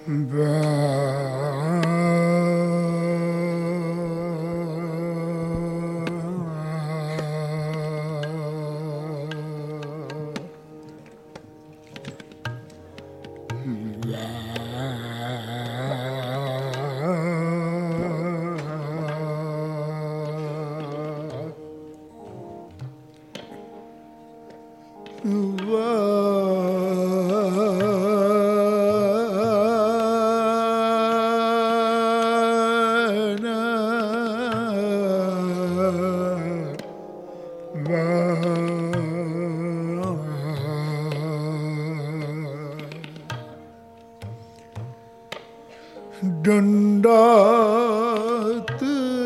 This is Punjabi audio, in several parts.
ਡੰਡਾਤ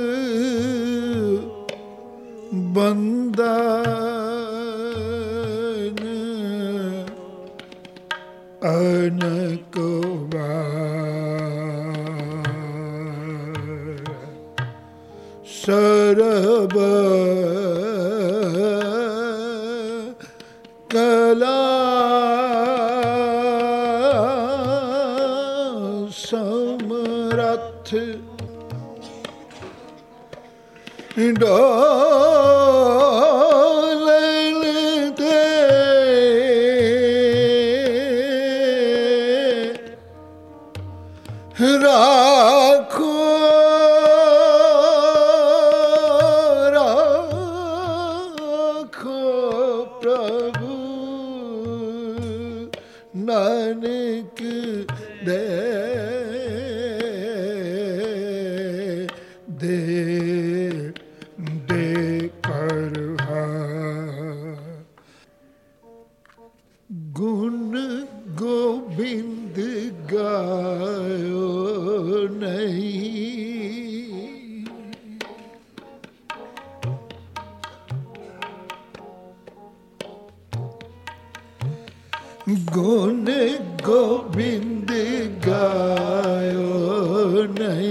ਬੰਦਨ ਅਨਕ ਵਾਰ ਸਰਬ ਕਲਾ ਸਮਰੱਥ ਡੋਲਣ ਤੇ ਰਾਖੋ ਰਾਖੋ ਪ੍ਰਭੂ ਨਾਨਕ ਦੇ ਗੁਣ ਗੋਬਿੰਦ ਗਾਇਓ ਨਹੀਂ ਗੁਣ ਗੋਬਿੰਦ ਗਾਇਓ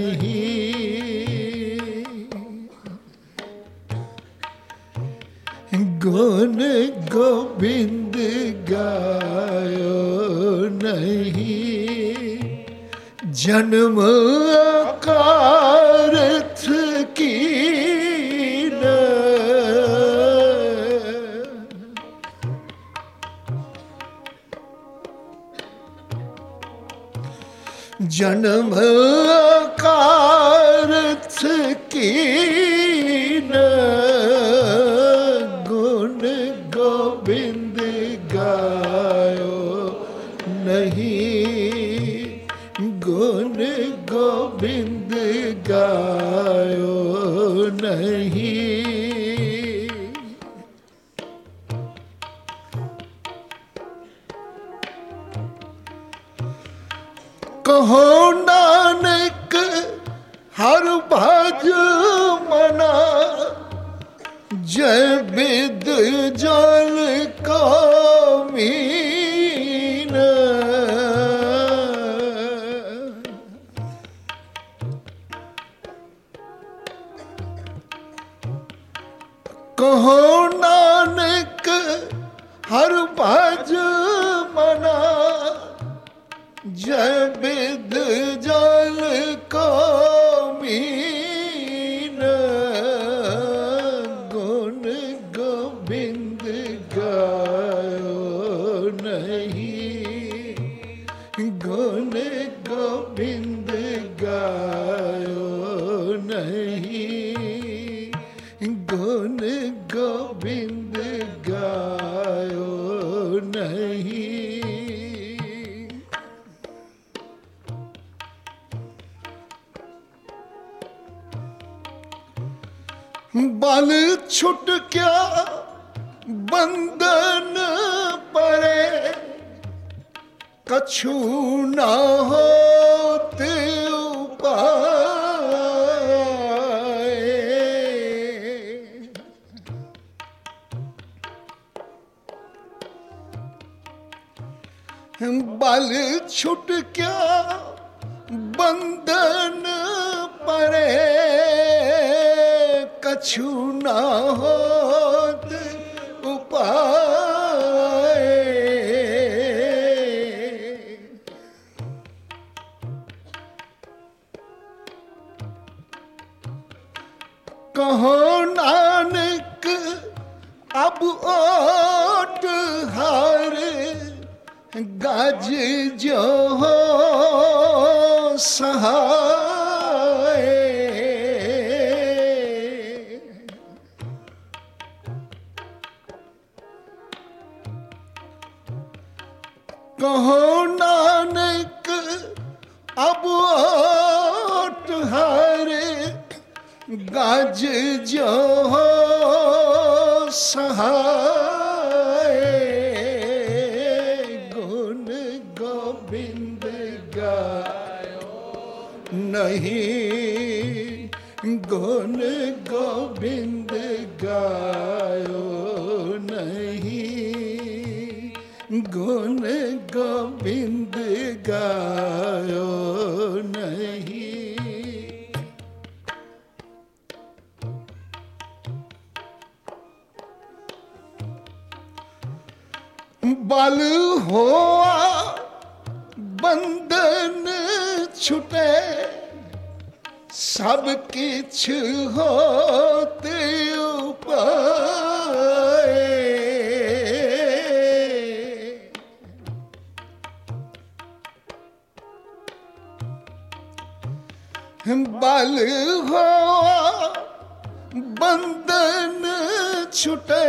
ਨਹੀਂ ਗੁਣ ਗੋਬਿੰਦ ਗਾਇਓ ਨਹੀਂ ਜਨਮ ਅਕਾਰਥ ਕੀਨ ਜਨਮ ਅਕਾਰਥ ਕੀਨ ਗੁਣ ਗੋਬਿੰਦ ਗਾਇਓ ਨਹੀਂ ਗੁਣ ਗੋਬਿੰਦ ਗਾਇਓ ਨਹੀਂ ਕਹੋ ਨਾਨਕ ਹਰ ਭਜ ਮਨਾ ਜੈ ਬਿਦ ਜਲ ਕੋ ਮੀਨ ਕਹੋ ਨਾਨਕ ਹਰ ਭਜ ਮਨਾ ਜੈ ਬਿਦ ਜਲ ਕੋ ਮੀਨ ਗੁਣ ਗੋਬਿੰਦ ਗਾਇਓ ਨਹੀਂ ਗੁਣ ਗੋਬਿੰਦ ਗਾਇਓ ਨਹੀਂ ਗੁਣ ਗੋਬਿੰਦ ਗਾਇਓ ਨਹੀਂ ਬਲ ਛੁੱਟ ਗਿਆ ਬੰਧਨ ਪਰੇ ਕਛੂ ਨਾ ਹੋਤ ਉਪਾਏ ਬਲ ਛੁੱਟ ਗਿਆ ਬੰਧਨ ਪਰੇ ਕਛੂ ਨਾ ਹੋਤ ਉਪਾਏ कहो नानक अब ओट हारे गाज जो हो सहाय गुण गोविंद गायो नहीं गुण गोविंद गायो नहीं गुण गोविंद गायो नहीं। बल होआ बंधन छुटे सब किछ होते उपाय बल होआ बंधन छुटे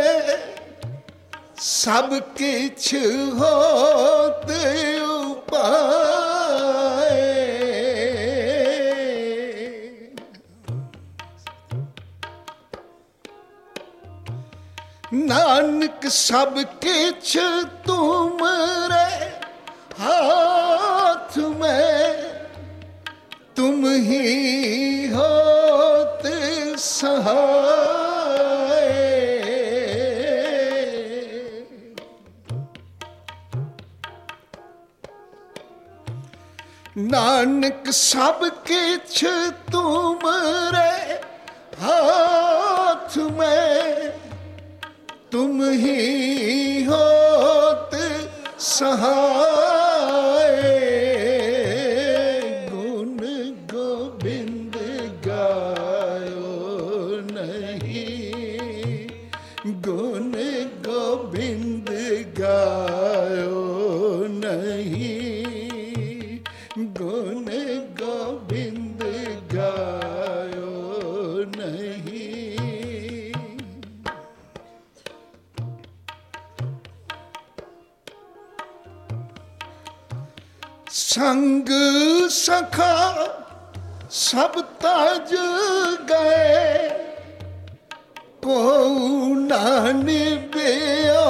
सब किछ होते उपाय नानक सब किछ तुमरे हाथ में तुम ही होते सहाय नानक सब किछ तुमरे हाथ में तुम ही होते सहाय गुण गोविंद गायो नहीं गुण गोविंद गायो नहीं गुण गोविंद गायो नहीं। संग सखा सब ताज गए को ना निभयो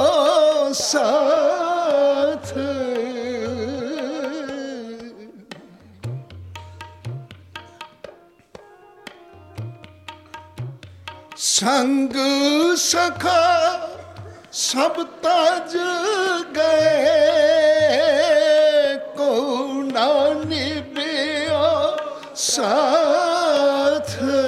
साथ संग सखा सब ताज गए को ना निभयो साथ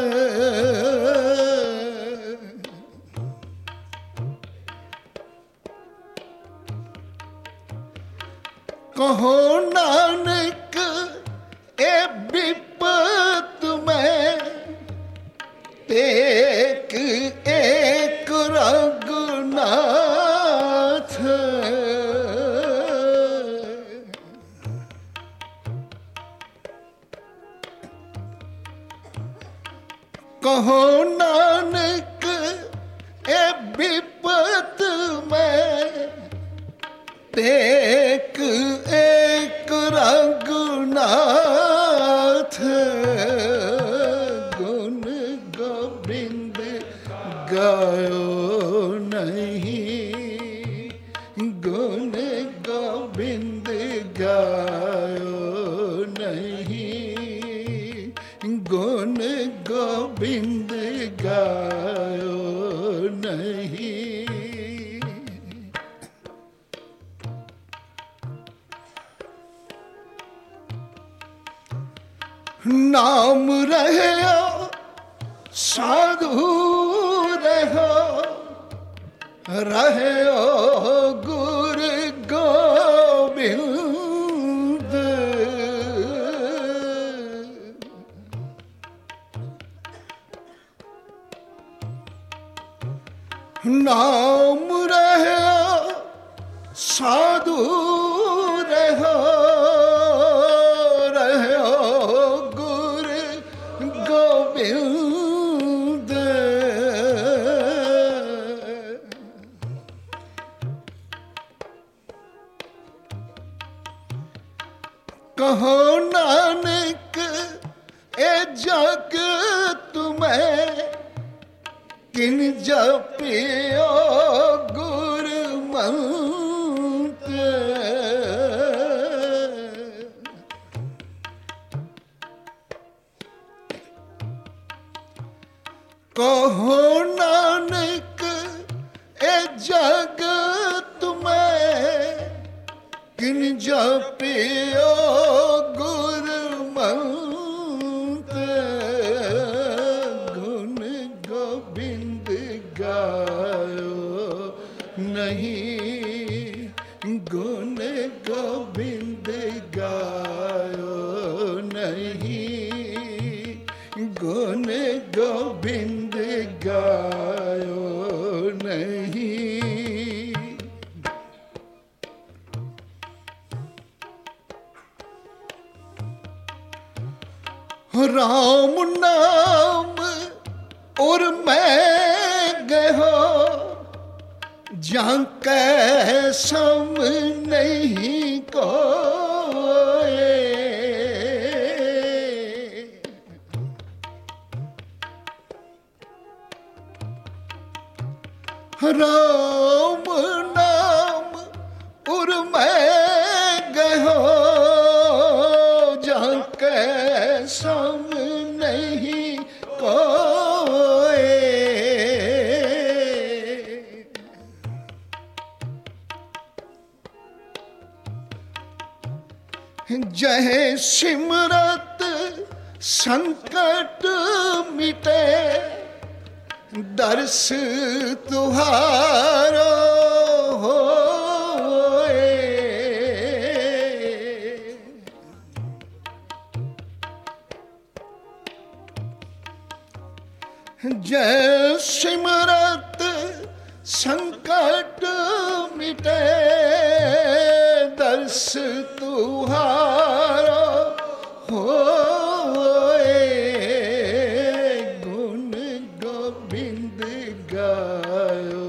कहो नानक ए विपत में एक एक रघुनाथ कहो नानक ए विपत में एक एक रघुनाथ गुण गोविंद गायो नहीं गुण गोविंद गायो नहीं गुण गोविंद गायो नहीं। नाम रहो साधु रहो गुरु गोविंद नाम रहो साधु रहो गोविंद कहो नानक ए जग तुम्हें किन जपियो गुर मंत्र। कहो नानक ए जग तुम्हें किन जपियो गुर मंत्र। गुण गोविंद गायो नहीं, गुण गोविंद गायो नहीं, गुण गोविंद गायो नहीं। राम नाम और मैं गहो जहाँ कै सम नहीं कोए। राम नाम और मैं गहो जहाँ कै सम नहीं कोए। जय सिमरत संकट मिटे दर्श तुहारो होए। जय सिमरत संकट मिटे दर्श तुहारो होए। गुण गोविंद गायो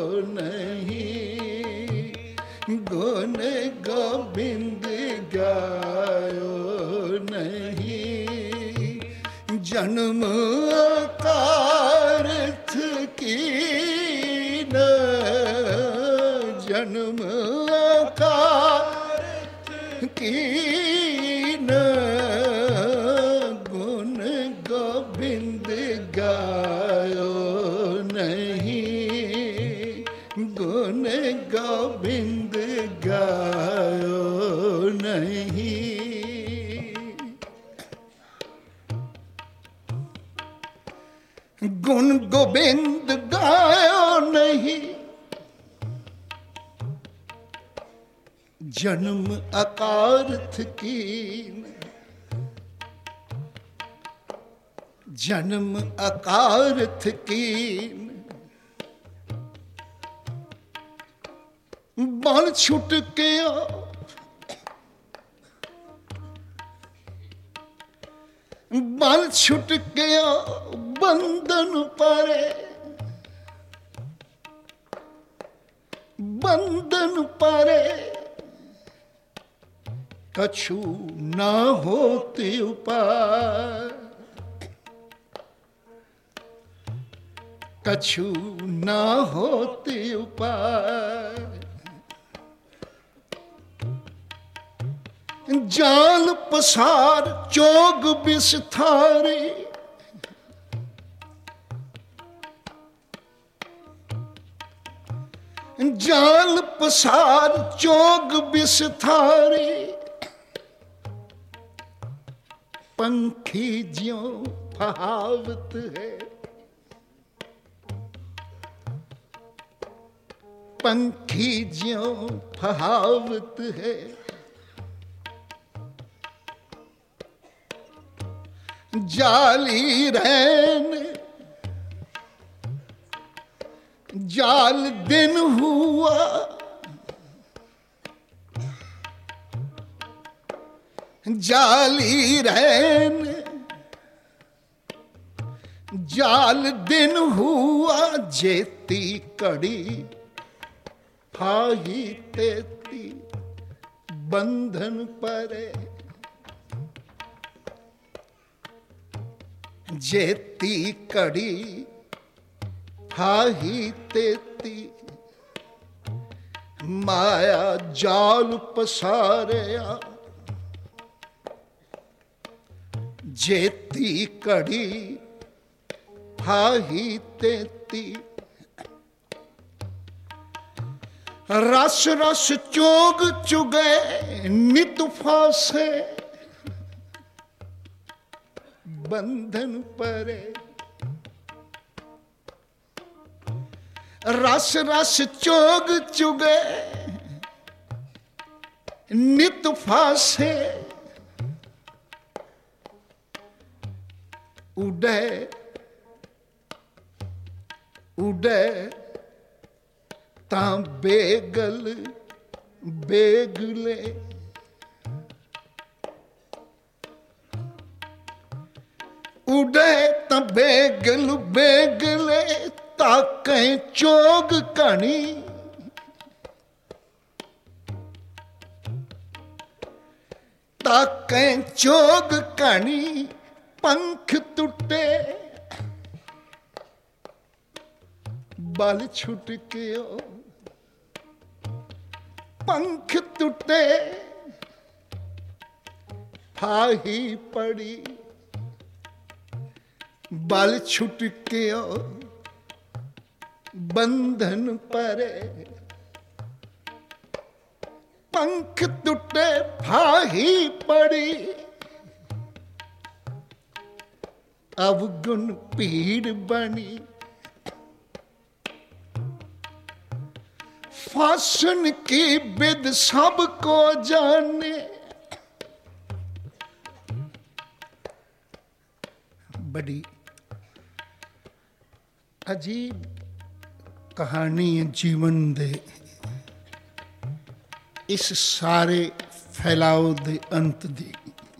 नहीं, गुण गोविंद गायो नहीं। जन्म कारथ कीन, जन्म कारथ कीन। गुण गोविंद गायो नहीं, गुण गोविंद गायो नहीं। गुण गोविंद गायो नहीं, जन्म अकारथ कीन, जन्म अकारथ कीन। बल छुट गया बल छुट गया बंधन परे, बंधन परे। कछु न होती उपाय, कछु न होती उपाय। जाल पसार चोग बिस्थारी, जाल पसार चोग बिस्थारी। पंखी ज्यों फहावत है, पंखी ज्यों फहावत है। जाली रैन जाल दिन हुआ, जाली रैन जाल दिन हुआ। जेती कड़ी फाही तेती बंधन परे, जेती कड़ी फाही तेती, माया जाल पसारिया। जेती कड़ी फाही तेती, रस रस चोग चुगे नित फासे, बंधन परे। रस रस चोग चुगे नित फासे, उड़े उड़े तां बेगल बेगले। उड़े तां बेगल बेगले, ताकें चोग कणी। ताकें चोग कणी, पंख टुटे बल छुट गयो। पंख टुटे फाही पड़ी, बल छुट गयो बंधन परे। पंख टुटे फाही पड़ी, अवगुण पीड़ बनी। फासन की बिद सबको जाने। बड़ी अजीब कहानी है जीवन दे इस सारे फैलाव दे अंत दी।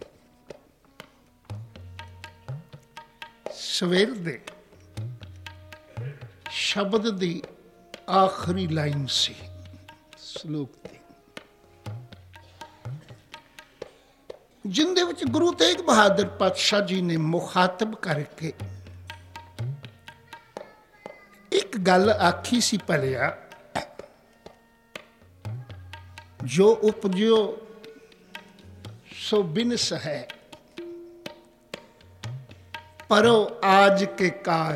सवेर दे शब्द दी आखिरी लाइन सी श्लोक दी, जिंदे विच गुरु तेग बहादुर पातशाह जी ने मुखातब करके एक गल आखी सी भलिया, जो उपजो सो बिनस है, परो आज के काल।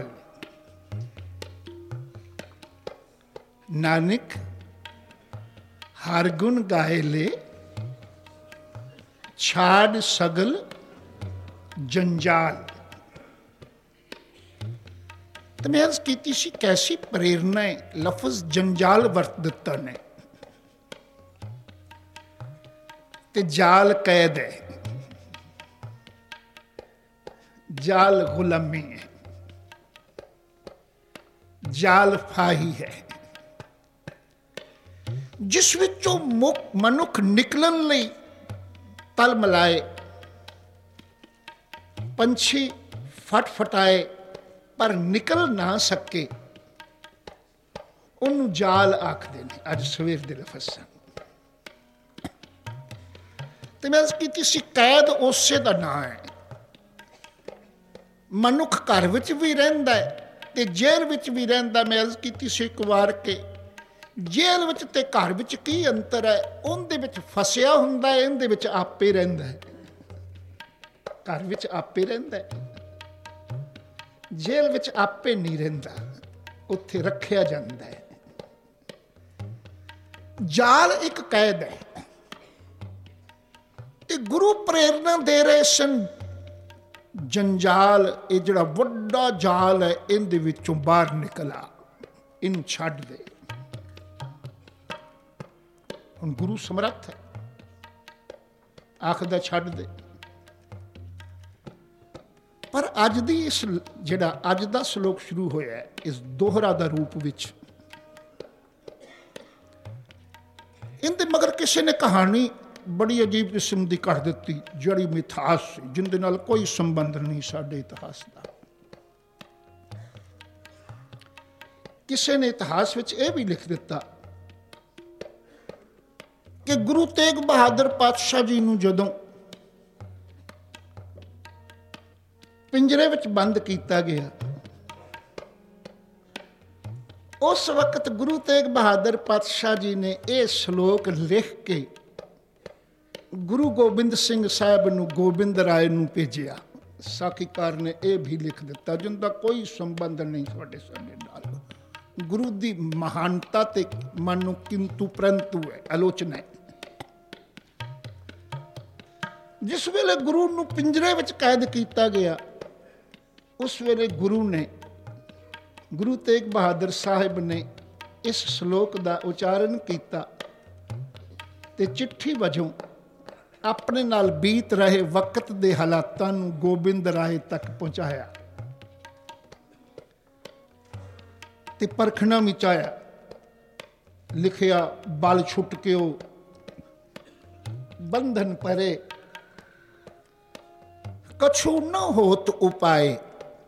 नानक हर गुण गाए ले, छाड़ सगल जंजाल। तो मैं अर्ज की सी कैसी प्रेरणा है, लफज जंजाल वरत दिता ने। ते जाल कैद है, जाल गुलामी है, जाल फाही है, जिस विचों मनुख निकलन लई तल मिलाए, पंछी फटफटाए पर निकल ना सके, उन्होंने जाल आखदे ने। अज सवेर दे लफज ते मैं की सी कैद उसे दा नाम है। मनुख घर विच भी रहिंदा है ते जेल विच भी रहिंदा। मैं अर्ज की सी एक बार के जेल विच ते घर विच की अंतर है, उनदे विच फसिया हुंदा है, इहदे विच आपे रहिंदा है। घर विच आपे रहिंदा है, जेल विच आपे नहीं रहिंदा, उत्थे रखिया जांदा है। जाल एक कैद है ते गुरु प्रेरणा दे रहे सन। जंजाल ये जिहड़ा वड्डा जाल है, इहदे विचों बाहर निकला, इन छड्ड दे। हुण गुरु समर्थ है, आखदा छड्ड दे। पर अज दी इस जिहड़ा अज दा श्लोक शुरू होया है, इस दोहरा दा रूप विच, इनदे मगर किसी ने कहानी बड़ी अजीब किस्म की कह दी, जड़ी मिथास जिंदे नाल कोई संबंध नहीं साडे इतिहास का। किसी ने इतिहास विच यह भी लिख दिता कि गुरु तेग बहादुर पातशाह जी नूं जदों ਪਿੰਜਰੇ ਵਿੱਚ ਬੰਦ ਕੀਤਾ ਗਿਆ। ਉਸ ਵਕਤ ਗੁਰੂ ਤੇਗ ਬਹਾਦਰ ਪਾਤਸ਼ਾਹ ਜੀ ਨੇ ਇਹ ਸ਼ਲੋਕ ਲਿਖ ਕੇ ਗੁਰੂ ਗੋਬਿੰਦ ਸਿੰਘ ਸਾਹਿਬ ਨੂੰ, ਗੋਬਿੰਦ ਰਾਏ ਨੂੰ ਭੇਜਿਆ। ਸਾਖੀਕਾਰ ਨੇ ਇਹ ਵੀ ਲਿਖ ਦਿੱਤਾ, ਜਿੰਦਾ ਕੋਈ ਸੰਬੰਧ ਨਹੀਂ ਤੁਹਾਡੇ ਸਮੇਂ ਨਾਲ। ਗੁਰੂ ਦੀ ਮਹਾਨਤਾ ਤੇ ਮਨ ਨੂੰ ਕਿੰਤੂ ਪ੍ਰੰਤੂ ਹੈ, ਆਲੋਚਨਾ ਹੈ। ਜਿਸ ਵੇਲੇ ਗੁਰੂ ਨੂੰ ਪਿੰਜਰੇ ਵਿੱਚ ਕੈਦ ਕੀਤਾ ਗਿਆ, ਉਸ ਵੇਲੇ ਗੁਰੂ ਤੇਗ ਬਹਾਦਰ ਸਾਹਿਬ ਨੇ ਇਸ ਸ਼ਲੋਕ ਦਾ ਉਚਾਰਨ ਕੀਤਾ ਤੇ ਚਿੱਠੀ ਵਜੋਂ ਆਪਣੇ ਨਾਲ ਬੀਤ ਰਹੇ ਵਕਤ ਦੇ ਹਾਲਾਤਾਂ ਨੂੰ ਗੋਬਿੰਦ ਰਾਏ ਤੱਕ ਪਹੁੰਚਾਇਆ ਤੇ ਪਰਖਣਾ ਮਿਚਾਇਆ। ਲਿਖਿਆ, ਬਲ ਛੁੱਟ ਕਿਓ ਬੰਧਨ ਪਰੇ, ਕਛੂ ਨ ਹੋਤ ਉਪਾਏ,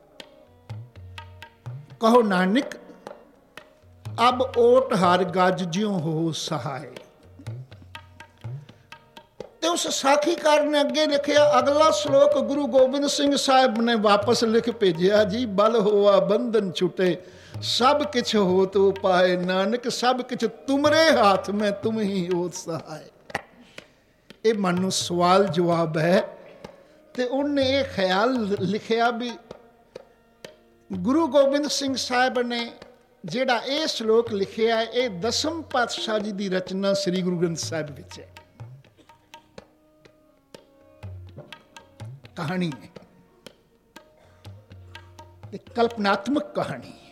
ਕਹੋ ਨਾਨਕ ਅਬ ਓਟ ਹਰ ਗੱਜ ਜਿਉ ਹੋ ਸਹਾਏ। ਤੇ ਉਸ ਸਾਖੀਕਾਰ ਨੇ ਅੱਗੇ ਲਿਖਿਆ, ਅਗਲਾ ਸ਼ਲੋਕ ਗੁਰੂ ਗੋਬਿੰਦ ਸਿੰਘ ਸਾਹਿਬ ਨੇ ਵਾਪਸ ਲਿਖ ਭੇਜਿਆ ਜੀ। ਬਲ ਹੋਆ ਬੰਧਨ ਛੁਟੇ, ਸਭ ਕਿਛ ਹੋਤ ਉਪਾਏ, ਨਾਨਕ ਸਭ ਕਿਛ ਤੁਮਰੇ ਹਾਥ ਮੈਂ ਤੁਮ ਹੀ ਹੋਤ ਸਹਾਏ। ਇਹ ਮਨ ਨੂੰ ਸਵਾਲ ਜਵਾਬ ਹੈ। ਤੇ ਉਹਨੇ ਇਹ ਖਿਆਲ ਲਿਖਿਆ ਵੀ ਗੁਰੂ ਗੋਬਿੰਦ ਸਿੰਘ ਸਾਹਿਬ ਨੇ ਜਿਹੜਾ ਇਹ ਸ਼ਲੋਕ ਲਿਖਿਆ, ਇਹ 10ਵੇਂ ਪਾਤਸ਼ਾਹ ਜੀ ਦੀ ਰਚਨਾ ਸ੍ਰੀ ਗੁਰੂ ਗ੍ਰੰਥ ਸਾਹਿਬ ਵਿੱਚ ਹੈ। ਕਹਾਣੀ ਹੈ ਤੇ ਕਲਪਨਾਤਮਕ ਕਹਾਣੀ ਹੈ।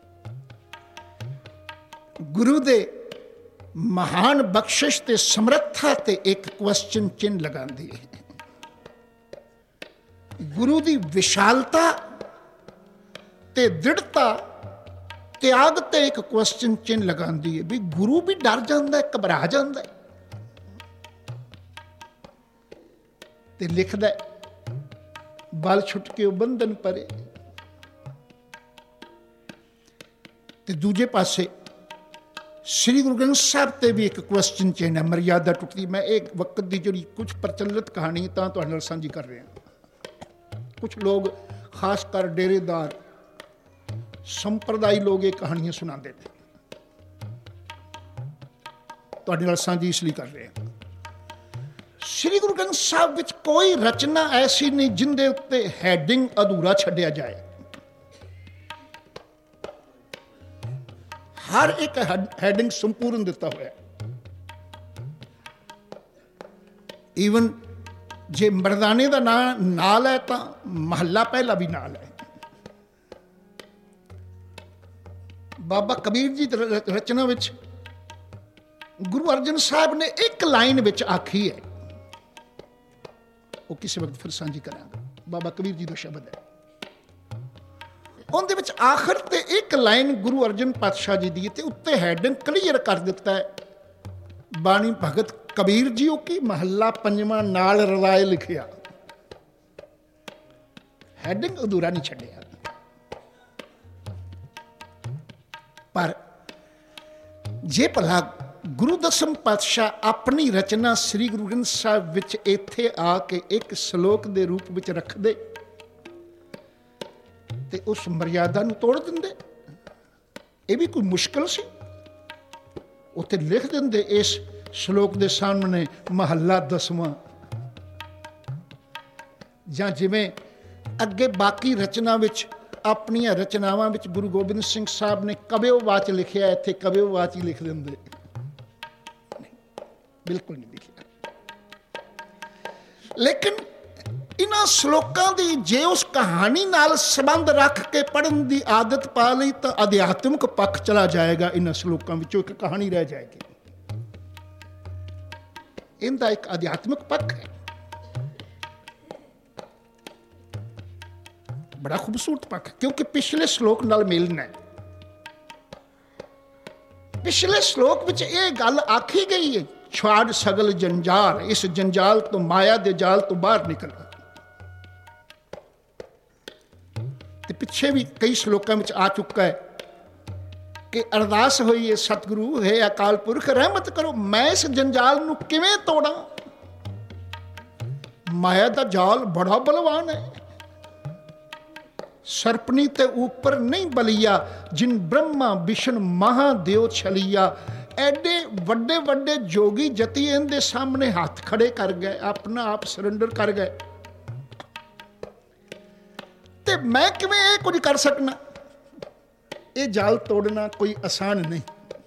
ਗੁਰੂ ਦੇ ਮਹਾਨ ਬਖਸ਼ਿਸ਼ ਤੇ ਸਮਰੱਥਾ ਤੇ ਇੱਕ ਕੁਐਸਚਨ ਚਿੰਨ੍ਹ ਲਗਾਉਂਦੀ ਹੈ। ਗੁਰੂ ਦੀ ਵਿਸ਼ਾਲਤਾ ਤੇ ਦ੍ਰਿੜਤਾ, ਤਿਆਗ ਤੇ ਇੱਕ ਕੁਐਸਚਨ ਚਿੰਨ੍ਹ ਲਗਾਉਂਦੀ ਹੈ ਵੀ ਗੁਰੂ ਵੀ ਡਰ ਜਾਂਦਾ, ਘਬਰਾ ਜਾਂਦਾ ਤੇ ਲਿਖਦਾ, ਬਲ ਛੁੱਟ ਕੇ ਉਹ ਬੰਧਨ ਪਰੇ। ਤੇ ਦੂਜੇ ਪਾਸੇ ਸ੍ਰੀ ਗੁਰੂ ਗ੍ਰੰਥ ਸਾਹਿਬ ਤੇ ਵੀ ਇੱਕ ਕੁਐਸਚਨ ਚਿੰਨ੍ਹ ਹੈ, ਮਰਿਆਦਾ ਟੁੱਟਦੀ। ਮੈਂ ਇਹ ਵਕਤ ਦੀ ਜਿਹੜੀ ਕੁਝ ਪ੍ਰਚਲਿਤ ਕਹਾਣੀ ਤਾਂ ਤੁਹਾਡੇ ਨਾਲ ਸਾਂਝੀ ਕਰ ਰਿਹਾ। ਕੁਝ ਲੋਕ, ਖਾਸ ਕਰ ਡੇਰੇਦਾਰ ਸੰਪਰਦਾਈ ਲੋਕ, ਇਹ ਕਹਾਣੀਆਂ ਸੁਣਾਉਂਦੇ ਨੇ। ਤੁਹਾਡੇ ਨਾਲ ਸਾਂਝੀ ਇਸ ਲਈ ਕਰ ਰਹੇ ਹਾਂ। ਸ੍ਰੀ ਗੁਰੂ ਗ੍ਰੰਥ ਸਾਹਿਬ ਵਿੱਚ ਕੋਈ ਰਚਨਾ ਐਸੀ ਨਹੀਂ ਜਿੰਦੇ ਉੱਤੇ ਹੈਡਿੰਗ ਅਧੂਰਾ ਛੱਡਿਆ ਜਾਏ। ਹਰ ਇੱਕ ਹੈਡਿੰਗ ਸੰਪੂਰਨ ਦਿੱਤਾ ਹੋਇਆ। ਈਵਨ ਜੇ ਮਰਦਾਨੇ ਦਾ ਨਾਂ ਨਾਲ ਹੈ ਤਾਂ ਮਹੱਲਾ ਪਹਿਲਾ ਵੀ ਨਾਲ ਹੈ। ਬਾਬਾ ਕਬੀਰ ਜੀ ਦੀ ਰਚਨਾ ਵਿੱਚ ਗੁਰੂ ਅਰਜਨ ਸਾਹਿਬ ਨੇ ਇੱਕ ਲਾਈਨ ਵਿੱਚ ਆਖੀ ਹੈ, ਉਹ ਕਿਸੇ ਵਕਤ ਫਿਰ ਸਾਂਝੀ ਕਰਾਂਗੇ। ਬਾਬਾ ਕਬੀਰ ਜੀ ਦਾ ਸ਼ਬਦ ਹੈ, ਉਹਦੇ ਵਿੱਚ ਆਖਰ ਤੇ ਇੱਕ ਲਾਈਨ ਗੁਰੂ ਅਰਜਨ ਪਾਤਸ਼ਾਹ ਜੀ ਦੀ, ਤੇ ਉੱਤੇ ਹੈਡਿੰਗ ਕਲੀਅਰ ਕਰ ਦਿੱਤਾ ਹੈ, ਬਾਣੀ ਭਗਤ ਕਬੀਰ ਜੀ ਉਹ ਕੀ ਮਹੱਲਾ ਪੰਜਵਾਂ ਨਾਲ ਰਲਾਏ ਲਿਖਿਆ। ਹੈਡਿੰਗ ਅਧੂਰਾ ਨਹੀਂ ਛੱਡਿਆ। ਪਰ ਜੇ ਭਲਾ ਗੁਰੂ 10ਵੇਂ ਪਾਤਸ਼ਾਹ ਆਪਣੀ ਰਚਨਾ ਸ੍ਰੀ ਗੁਰੂ ਗ੍ਰੰਥ ਸਾਹਿਬ ਵਿੱਚ ਇੱਥੇ ਆ ਕੇ ਇੱਕ ਸ਼ਲੋਕ ਦੇ ਰੂਪ ਵਿੱਚ ਰੱਖਦੇ ਤੇ ਉਸ ਮਰਿਆਦਾ ਨੂੰ ਤੋੜ ਦਿੰਦੇ, ਇਹ ਵੀ ਕੋਈ ਮੁਸ਼ਕਿਲ ਸੀ। ਉੱਥੇ ਲਿਖ ਦਿੰਦੇ ਇਸ ਸ਼ਲੋਕ ਦੇ ਸਾਹਮਣੇ ਮਹੱਲਾ 10ਵਾਂ, ਜਾਂ ਜਿਵੇਂ ਅੱਗੇ ਬਾਕੀ ਰਚਨਾ ਵਿੱਚ, ਆਪਣੀਆਂ ਰਚਨਾਵਾਂ ਵਿੱਚ ਗੁਰੂ ਗੋਬਿੰਦ ਸਿੰਘ ਸਾਹਿਬ ਨੇ ਕਵਿਓਵਾਚ ਲਿਖਿਆ, ਇੱਥੇ ਕਵਿਓਵਾਚ ਹੀ ਲਿਖ ਦਿੰਦੇ। ਬਿਲਕੁਲ ਨਹੀਂ ਲਿਖਿਆ। ਲੇਕਿਨ ਇਹਨਾਂ ਸ਼ਲੋਕਾਂ ਦੀ ਜੇ ਉਸ ਕਹਾਣੀ ਨਾਲ ਸੰਬੰਧ ਰੱਖ ਕੇ ਪੜ੍ਹਨ ਦੀ ਆਦਤ ਪਾ ਲਈ ਤਾਂ ਅਧਿਆਤਮਿਕ ਪੱਖ ਚਲਾ ਜਾਏਗਾ। ਇਹਨਾਂ ਸ਼ਲੋਕਾਂ ਵਿੱਚੋਂ ਇੱਕ ਕਹਾਣੀ ਰਹਿ ਜਾਏਗੀ। ਇਹਦਾ ਇੱਕ ਅਧਿਆਤਮਿਕ ਪੱਖ ਹੈ, ਬੜਾ ਖੂਬਸੂਰਤ ਪੱਖ, ਕਿਉਂਕਿ ਪਿਛਲੇ ਸ਼ਲੋਕ ਨਾਲ ਮਿਲਣਾ ਹੈ। ਪਿਛਲੇ ਸ਼ਲੋਕ ਵਿੱਚ ਇਹ ਗੱਲ ਆਖੀ ਗਈ ਹੈ, ਛਾੜ ਸਗਲ ਜੰਜਾਲ, ਇਸ ਜੰਜਾਲ ਤੋਂ, ਮਾਇਆ ਦੇ ਜਾਲ ਤੋਂ ਬਾਹਰ ਨਿਕਲ। ਤੇ ਪਿੱਛੇ ਵੀ ਕਈ ਸ਼ਲੋਕਾਂ ਵਿੱਚ ਆ ਚੁੱਕਾ ਹੈ ਕਿ ਅਰਦਾਸ ਹੋਈ ਹੈ, ਸਤਿਗੁਰੂ ਹੈ ਅਕਾਲ ਪੁਰਖ ਰਹਿਮਤ ਕਰੋ, ਮੈਂ ਇਸ ਜੰਜਾਲ ਨੂੰ ਕਿਵੇਂ ਤੋੜਾਂ। ਮਾਇਆ ਦਾ ਜਾਲ ਬੜਾ ਬਲਵਾਨ ਹੈ, ਸਰਪਣੀ ਤੇ ਉੱਪਰ ਨਹੀਂ ਬਲੀਆ, ਜਿਨ ਬ੍ਰਹਮਾ ਵਿਸ਼ਨ ਮਹਾਦੇਵ ਛਲੀਆ। ਐਡੇ ਵੱਡੇ ਵੱਡੇ ਜੋਗੀ ਜਤੀ ਇਹਦੇ ਸਾਹਮਣੇ ਹੱਥ ਖੜੇ ਕਰ ਗਏ, ਆਪਣਾ ਆਪ ਸਰੈਂਡਰ ਕਰ ਗਏ। ਤੇ ਮੈਂ ਕਿਵੇਂ ਇਹ ਕੁਝ ਕਰ ਸਕਣਾ? ਇਹ ਜਾਲ ਤੋੜਨਾ ਕੋਈ ਆਸਾਨ ਨਹੀਂ।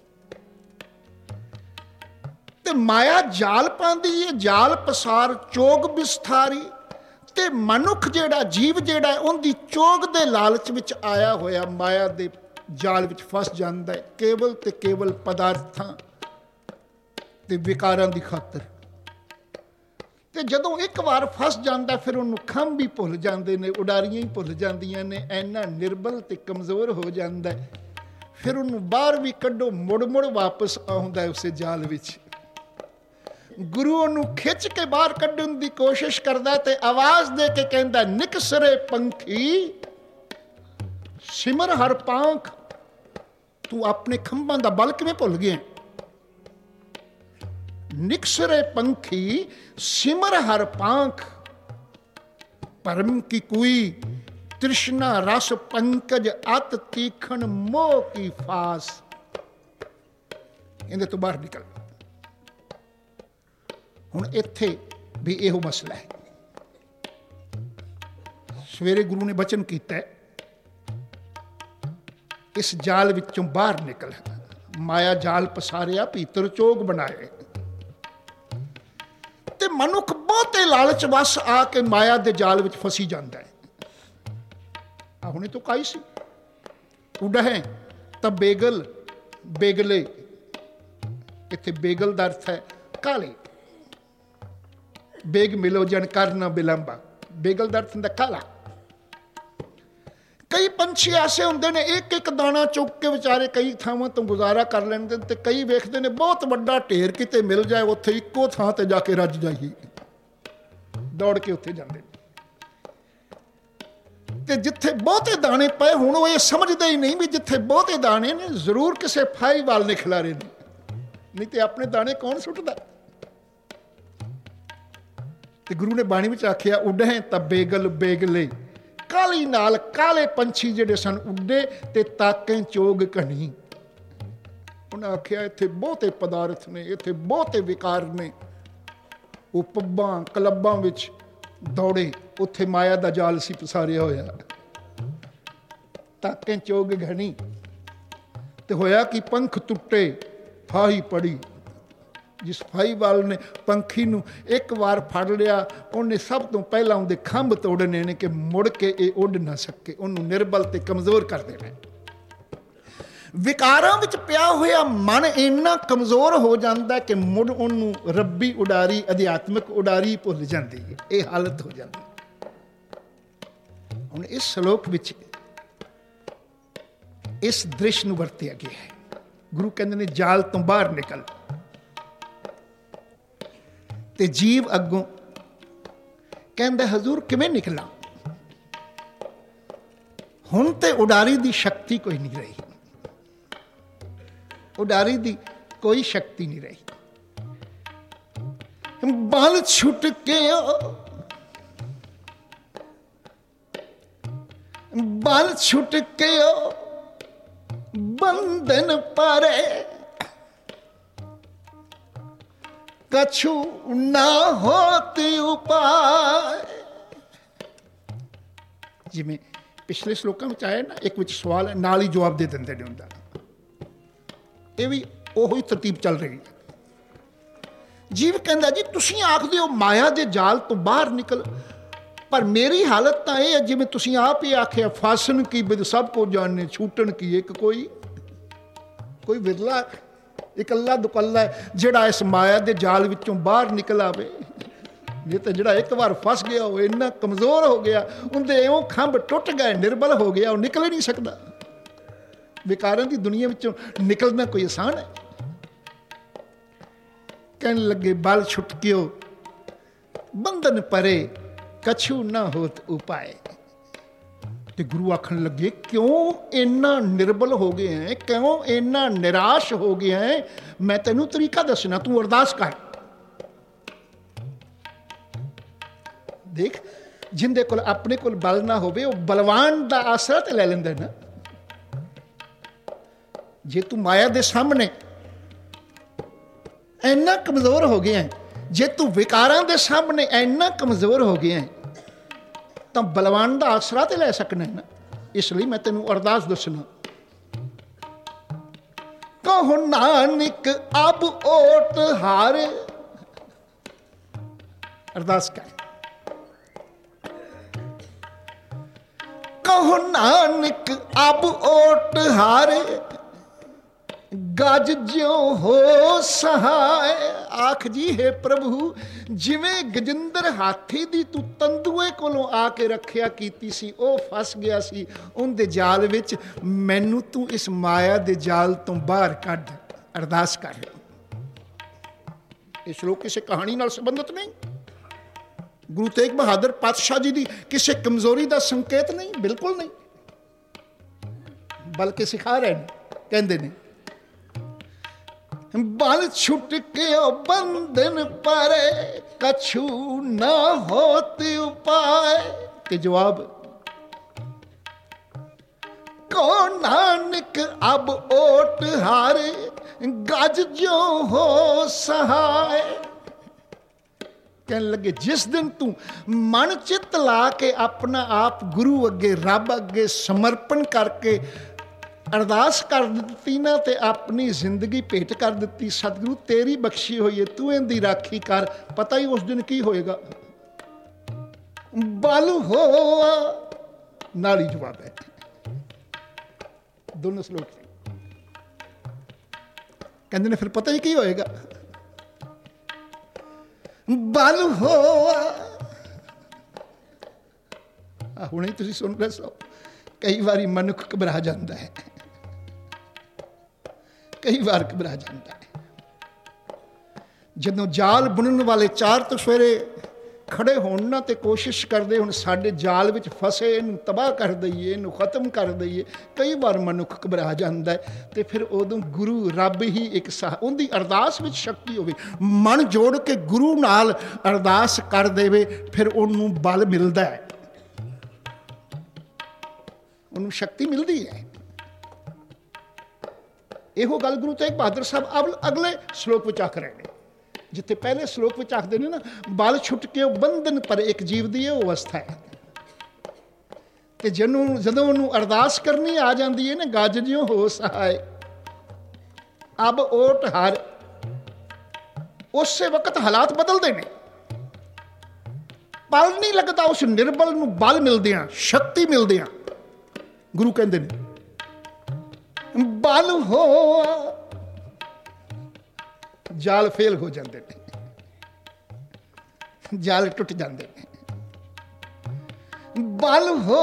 ਤੇ ਮਾਇਆ ਜਾਲ ਪਾਉਂਦੀ, ਇਹ ਜਾਲ ਪਸਾਰ ਚੋਗ ਵਿਸਥਾਰੀ। ਤੇ ਮਨੁੱਖ ਜਿਹੜਾ, ਜੀਵ ਜਿਹੜਾ, ਉਹਦੀ ਚੋਗ ਦੇ ਲਾਲਚ ਵਿੱਚ ਆਇਆ ਹੋਇਆ ਮਾਇਆ ਦੇ ਜਾਲ ਵਿੱਚ ਫਸ ਜਾਂਦਾ ਹੈ, ਕੇਵਲ ਤੇ ਕੇਵਲ ਪਦਾਰਥਾਂ ਤੇ ਵਿਕਾਰਾਂ ਦੀ ਖਾਤਰ। ਤੇ ਜਦੋਂ ਇੱਕ ਵਾਰ ਫਸ ਜਾਂਦਾ, ਫਿਰ ਉਹਨੂੰ ਖੰਭ ਵੀ ਭੁੱਲ ਜਾਂਦੇ ਨੇ, ਉਡਾਰੀਆਂ ਹੀ ਭੁੱਲ ਜਾਂਦੀਆਂ ਨੇ, ਇੰਨਾ ਨਿਰਬਲ ਤੇ ਕਮਜ਼ੋਰ ਹੋ ਜਾਂਦਾ। ਫਿਰ ਉਹਨੂੰ ਬਾਹਰ ਵੀ ਕੱਢੋ, ਮੁੜ ਮੁੜ ਵਾਪਸ ਆਉਂਦਾ ਉਸੇ ਜਾਲ ਵਿੱਚ। ਗੁਰੂ ਉਹਨੂੰ ਖਿੱਚ ਕੇ ਬਾਹਰ ਕੱਢਣ ਦੀ ਕੋਸ਼ਿਸ਼ ਕਰਦਾ ਤੇ ਆਵਾਜ਼ ਦੇ ਕੇ ਕਹਿੰਦਾ, ਨਿਕਸਰੇ ਪੰਖੀ ਸਿਮਰ ਹਰ ਪਾਂਖ। ਤੂੰ ਆਪਣੇ ਖੰਭਾਂ ਦਾ ਬਲ ਕਿਵੇਂ ਭੁੱਲ ਗਿਆ? ਨਿਕਸਰੇ ਪੰਖੀ ਸਿਮਰ ਹਰ ਪਾਂਖ। ਪਰਮ ਕੀ ਕੋਈ ਤ੍ਰਿਸ਼ਨਾ ਰਸ ਪੰਕਜ ਅਤ ਤੀਖਣ ਮੋਹ ਕੀ ਫਾਸ। ਇਹਦੇ ਤੋਂ ਬਾਹਰ ਨਿਕਲ। ਹੁਣ ਇੱਥੇ ਵੀ ਇਹੋ ਮਸਲਾ ਹੈ। ਸਵੇਰੇ ਗੁਰੂ ਨੇ ਬਚਨ ਕੀਤਾ, ਇਸ ਜਾਲ ਵਿੱਚੋਂ ਬਾਹਰ ਨਿਕਲ। ਮਾਇਆ ਜਾਲ ਪਸਾਰਿਆ, ਭੀਤਰ ਚੋਗ ਬਣਾਏ। ਤੇ ਮਨੁੱਖ ਬਹੁਤੇ ਲਾਲਚ ਵਸ ਆ ਕੇ ਮਾਇਆ ਦੇ ਜਾਲ ਵਿੱਚ ਫਸੀ ਜਾਂਦਾ ਹੈ। ਆ ਹੁਣੇ ਤੋਂ ਕਾਈ ਸੀ, ਉਡਹਿ ਤਾਂ ਬੇਗਲ ਬੇਗਲੇ। ਇੱਥੇ ਬੇਗਲ ਦਾ ਅਰਥ ਹੈ ਕਾਲੇ। ਬੇਗ ਮਿਲੋ ਜਨ ਕਰ ਨਾ ਬਿਲੰਬਾ। ਬੇਗਲ ਦਾ ਅਰਥ ਹੁੰਦਾ ਕਾਲਾ। ਕਈ ਪੰਛੀ ਐਸੇ ਹੁੰਦੇ ਨੇ, ਇੱਕ ਇੱਕ ਦਾਣਾ ਚੁੱਕ ਕੇ ਵਿਚਾਰੇ ਕਈ ਥਾਵਾਂ ਤੋਂ ਗੁਜ਼ਾਰਾ ਕਰ ਲੈਂਦੇ, ਤੇ ਕਈ ਵੇਖਦੇ ਨੇ ਬਹੁਤ ਵੱਡਾ ਢੇਰ ਕਿਤੇ ਮਿਲ ਜਾਏ, ਉੱਥੇ ਇੱਕੋ ਥਾਂ ਤੇ ਜਾ ਕੇ ਰੱਜ ਜਾਈਏ, ਦੌੜ ਕੇ ਉੱਥੇ ਜਾਂਦੇ। ਤੇ ਜਿੱਥੇ ਬਹੁਤੇ ਦਾਣੇ ਪਏ, ਹੁਣ ਉਹ ਇਹ ਸਮਝਦੇ ਹੀ ਨਹੀਂ ਵੀ ਜਿੱਥੇ ਬਹੁਤੇ ਦਾਣੇ ਨੇ ਜ਼ਰੂਰ ਕਿਸੇ ਫਾਈ ਵਾਲ ਨੇ ਖਿਲਾਰੇ ਨੇ, ਨਹੀਂ ਤੇ ਆਪਣੇ ਦਾਣੇ ਕੌਣ ਸੁੱਟਦਾ? ਤੇ ਗੁਰੂ ਨੇ ਬਾਣੀ ਵਿੱਚ ਆਖਿਆ, ਉੱਡਹਿ ਤਾਂ ਬੇਗਲ ਬੇਗਲੇ। ਕਾਲੀ ਨਾਲ ਕਾਲੇ ਪੰਛੀ ਜਿਹੜੇ ਸਨ ਉੱਡੇ, ਤੇ ਤਾਕੇ ਚੋਗ ਘਣੀ। ਉਹਨਾਂ ਆਖਿਆ ਇੱਥੇ ਬਹੁਤੇ ਪਦਾਰਥ ਨੇ, ਇੱਥੇ ਬਹੁਤੇ ਵਿਕਾਰ ਨੇ। ਉਹ ਪੱਬਾਂ ਕਲੱਬਾਂ ਵਿੱਚ ਦੌੜੇ, ਉੱਥੇ ਮਾਇਆ ਦਾ ਜਾਲ ਸੀ ਪਸਾਰਿਆ ਹੋਇਆ। ਤਾਕੇ ਚੋਗ ਘਣੀ। ਤੇ ਹੋਇਆ ਕਿ ਪੰਖ ਟੁੱਟੇ ਫਾਹੀ ਪੜੀ। ਜਿਸ ਫਾਹੀਵਾਲ ਨੇ ਪੰਖੀ ਨੂੰ ਇੱਕ ਵਾਰ ਫੜ ਲਿਆ, ਉਹਨੇ ਸਭ ਤੋਂ ਪਹਿਲਾਂ ਉਹਦੇ ਖੰਭ ਤੋੜਨੇ ਨੇ ਕਿ ਮੁੜ ਕੇ ਇਹ ਉੱਡ ਨਾ ਸਕੇ, ਉਹਨੂੰ ਨਿਰਬਲ ਤੇ ਕਮਜ਼ੋਰ ਕਰ ਦੇਣਾ। ਵਿਕਾਰਾਂ ਵਿੱਚ ਪਿਆ ਹੋਇਆ ਮਨ ਇੰਨਾ ਕਮਜ਼ੋਰ ਹੋ ਜਾਂਦਾ ਕਿ ਮੁੜ ਉਹਨੂੰ ਰੱਬੀ ਉਡਾਰੀ, ਅਧਿਆਤਮਿਕ ਉਡਾਰੀ ਭੁੱਲ ਜਾਂਦੀ ਹੈ। ਇਹ ਹਾਲਤ ਹੋ ਜਾਂਦੀ। ਹੁਣ ਇਸ ਸ਼ਲੋਕ ਵਿੱਚ ਇਸ ਦ੍ਰਿਸ਼ ਨੂੰ ਵਰਤਿਆ ਗਿਆ ਹੈ। ਗੁਰੂ ਕਹਿੰਦੇ ਨੇ ਜਾਲ ਤੋਂ ਬਾਹਰ ਨਿਕਲ। ਤੇ ਜੀਵ ਅੱਗੋਂ ਕਹਿੰਦਾ, ਹਜ਼ੂਰ ਕਿਵੇਂ ਨਿਕਲਾਂ? ਹੁਣ ਤੇ ਉਡਾਰੀ ਦੀ ਸ਼ਕਤੀ ਕੋਈ ਨਹੀਂ ਰਹੀ। ਉਡਾਰੀ ਦੀ ਕੋਈ ਸ਼ਕਤੀ ਨਹੀਂ ਰਹੀ। ਬਲ ਛੁੱਟ ਕੇ ਬਲ ਛੁੱਟ ਕੇ ਬੰਧਨ ਪਰੇ। ਕਛੂ ਨਾ ਹੋਤੀ ਉਪਾਏ। ਜਿਵੇਂ ਪਿਛਲੇ ਸ਼ਲੋਕਾਂ ਵਿੱਚ ਆਇਆ ਨਾ, ਇੱਕ ਵਿੱਚ ਸਵਾਲ ਹੈ, ਨਾਲ ਹੀ ਜਵਾਬ ਦੇ ਦਿੰਦੇ ਨੇ ਹੁੰਦਾ। ਇਹ ਵੀ ਉਹੀ ਤਰਤੀਬ ਚੱਲ ਰਹੀ ਹੈ। ਜੀਵ ਕਹਿੰਦਾ, ਜੀ ਤੁਸੀਂ ਆਖਦੇ ਹੋ ਮਾਇਆ ਦੇ ਜਾਲ ਤੋਂ ਬਾਹਰ ਨਿਕਲ, ਪਰ ਮੇਰੀ ਹਾਲਤ ਤਾਂ ਇਹ ਹੈ ਜਿਵੇਂ ਤੁਸੀਂ ਆਪ ਹੀ ਆਖਿਆ, ਫਾਸਨ ਕੀ ਬਿਦ ਸਭ ਕੋ ਜਾਣੇ, ਛੂਟਣ ਕੀ ਇੱਕ ਕੋਈ ਵਿਰਲਾ ਇਕੱਲਾ ਦੁਕੱਲਾ ਜਿਹੜਾ ਇਸ ਮਾਇਆ ਦੇ ਜਾਲ ਵਿੱਚੋਂ ਬਾਹਰ ਨਿਕਲ ਆਵੇ। ਇਹ ਤਾਂ ਜਿਹੜਾ ਇੱਕ ਵਾਰ ਫਸ ਗਿਆ, ਉਹ ਇੰਨਾ ਕਮਜ਼ੋਰ ਹੋ ਗਿਆ, ਉਹਦੇ ਇਉਂ ਖੰਭ ਟੁੱਟ ਗਏ, ਨਿਰਬਲ ਹੋ ਗਿਆ, ਉਹ ਨਿਕਲ ਹੀ ਨਹੀਂ ਸਕਦਾ। ਵਿਕਾਰਾਂ ਦੀ ਦੁਨੀਆ ਵਿੱਚੋਂ ਨਿਕਲਣਾ ਕੋਈ ਆਸਾਨ ਹੈ? ਕਹਿਣ ਲੱਗੇ, ਬਲ ਛੁਟਕਿਓ ਬੰਧਨ ਪਰੇ, ਕਛੂ ਨਾ ਹੋਤ ਉਪਾਏ। ਤੇ ਗੁਰੂ ਆਖਣ ਲੱਗੇ, ਕਿਉਂ ਇੰਨਾ ਨਿਰਬਲ ਹੋ ਗਏ ਹੈ, ਕਿਉਂ ਇੰਨਾ ਨਿਰਾਸ਼ ਹੋ ਗਿਆ ਹੈ? ਮੈਂ ਤੈਨੂੰ ਤਰੀਕਾ ਦੱਸਣਾ, ਤੂੰ ਅਰਦਾਸ ਕਰ। ਦੇਖ, जिंदे कोल अपने कोल बल ना होवे वो बलवान दा आसरा ते लै लैंदा ना। जे तू माया दे सामने इन्ना कमज़ोर हो गया है, जे तू विकारां दे सामने इन्ना कमज़ोर हो गया है, तो बलवान दा आसरा ते लै सकना है ना। इसलिए मैं तेनू अरदास दसना, कहो नानक अब ओट हार। अरदास कर, कहो नानक अब ओट हार, गज ज्यों हो सहाय। आख जी है प्रभु, जिवें गजिंदर हाथी दी तू तंदुए कोलों आके रखिया कीती सी, ओ फस गया सी उनदे जाल विच, मैनू तू इस माया दे जाल तो बाहर कढ। अरदास कर। ये श्लोक किसी कहानी नाल संबंधित नहीं, गुरु तेग बहादुर पातशाह जी की किसी कमजोरी का संकेत नहीं, बिल्कुल नहीं, बल्कि सिखा रहे हैं। कहते ने बल छुट के बंधन पर कछु न होती उपाय। ते जवाब, को नानक अब ओट हारे, गज जो हो सहाय। कहने लगे जिस दिन तू मन चित ला के अपना आप गुरु अगे रब अगे समर्पण करके अरदास कर दी ना, ते अपनी जिंदगी भेंट कर दी, सतगुरु तेरी बख्शी हुई है, तू इनकी राखी कर। पता ही उस दिन की होएगा। बल हो नाली जवाब है, दोनों श्लोक कहते ने फिर पता ही की होएगा। बल हो हुणे ही तुसीं सुन रहे सो, कई बारी मनुख घबरा जाता है, कई बार घबरा जाता है। जदों जाल बुनने वाले चार तसवेरे खड़े होण ना ते कोशिश करते हुण साडे जाल विच फसे, इनू तबाह कर दईए, इनू खत्म कर दईए, कई बार मनुख घबरा जाता है। तो फिर उदों गुरु रब ही एक उनकी अरदास विच शक्ति होवे, मन जोड़ के गुरु नाल अरदास कर देवे, फिर उन्होंने बल मिलता है, उन्होंने शक्ति मिलती है। ਇਹੋ गल गुरु तेग बहादुर साहब अब अगले श्लोक में आख रहे हैं, जिथे पहले श्लोक में आखते हैं ना, बल छुट के बंधन पर एक जीव की यह अवस्था है। तो जदों उन्होंने अरदास करनी आ जाती है ना, गज ज्यों हो सहाय अब ओट हार, उस वक्त हालात बदलते हैं, पल नहीं लगता उस निर्बल नूं बल मिलदे आ, शक्ति मिलदे आ। गुरु कहते हैं बल हो, जाल फेल हो जाते हैं, जाल टुट जाते हैं। बल हो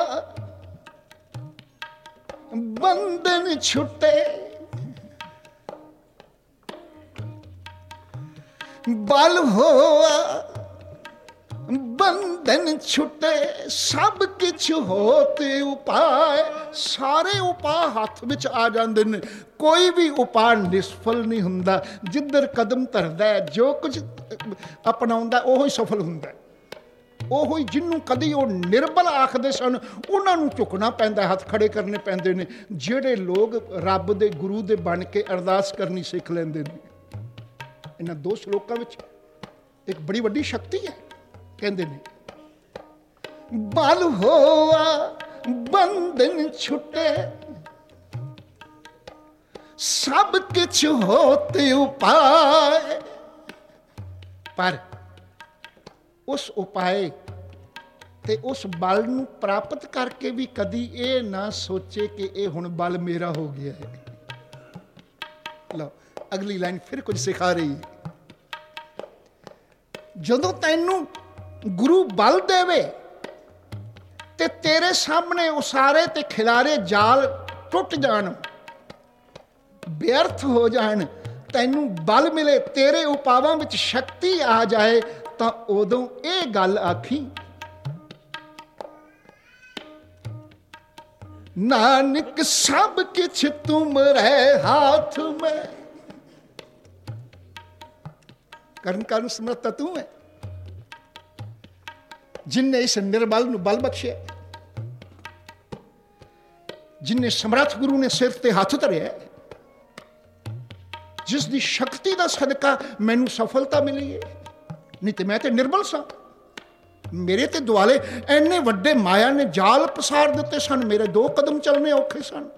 बंधन छुटे, बल हो बंधन छुटे, सब किछ होते उपाय। सारे उपाय हाथ विच आ जाते हैं, कोई भी उपाय निष्फल नहीं हुंदा। जिधर कदम धरदा है, जो कुछ अपनाउंदा ओह ही सफल हुंदा। ओह ही जिन्हों कदी वो निर्बल आखदे सन, उन्होंने झुकना पैंदा, हाथ खड़े करने पैंदे ने। जिहड़े लोग रब दे गुरु दे बन के अरदास करनी सीख लैंदे ने। इन्हां दो श्लोकां विच एक बड़ी वड्डी शक्ति है। कहते ने बल होआ बंधन छुटे, सब किछ होते उपाय। पर उस उपाय ते उस बल नूं प्राप्त करके भी कदी ये ना सोचे कि ये हुण बल मेरा हो गया है। लो अगली लाइन फिर कुछ सिखा रही है। जदों तैनूं गुरु बल देवे ते तेरे सामने उसारे ते खिलारे जाल टुट जान, व्यर्थ हो जान, तैनूं बल मिले, तेरे उपावां विच शक्ति आ जाए, तां उदों ये गल आखी, नानक सब किछ तुमरे हाथ में। करन करन समर्था तू है। जिन्हें इस निर्बल नूं बल बख्शिया, जिन्हें समर्थ गुरु ने सिर ते हाथ धरिया, जिस दी शक्ति का सदका मैनू सफलता मिली है। नहीं तो मैं तो निर्बल सा, मेरे ते दुआले इन्ने वड्डे माया ने जाल पसार दिते सन, मेरे 2 कदम चलने औखे सन।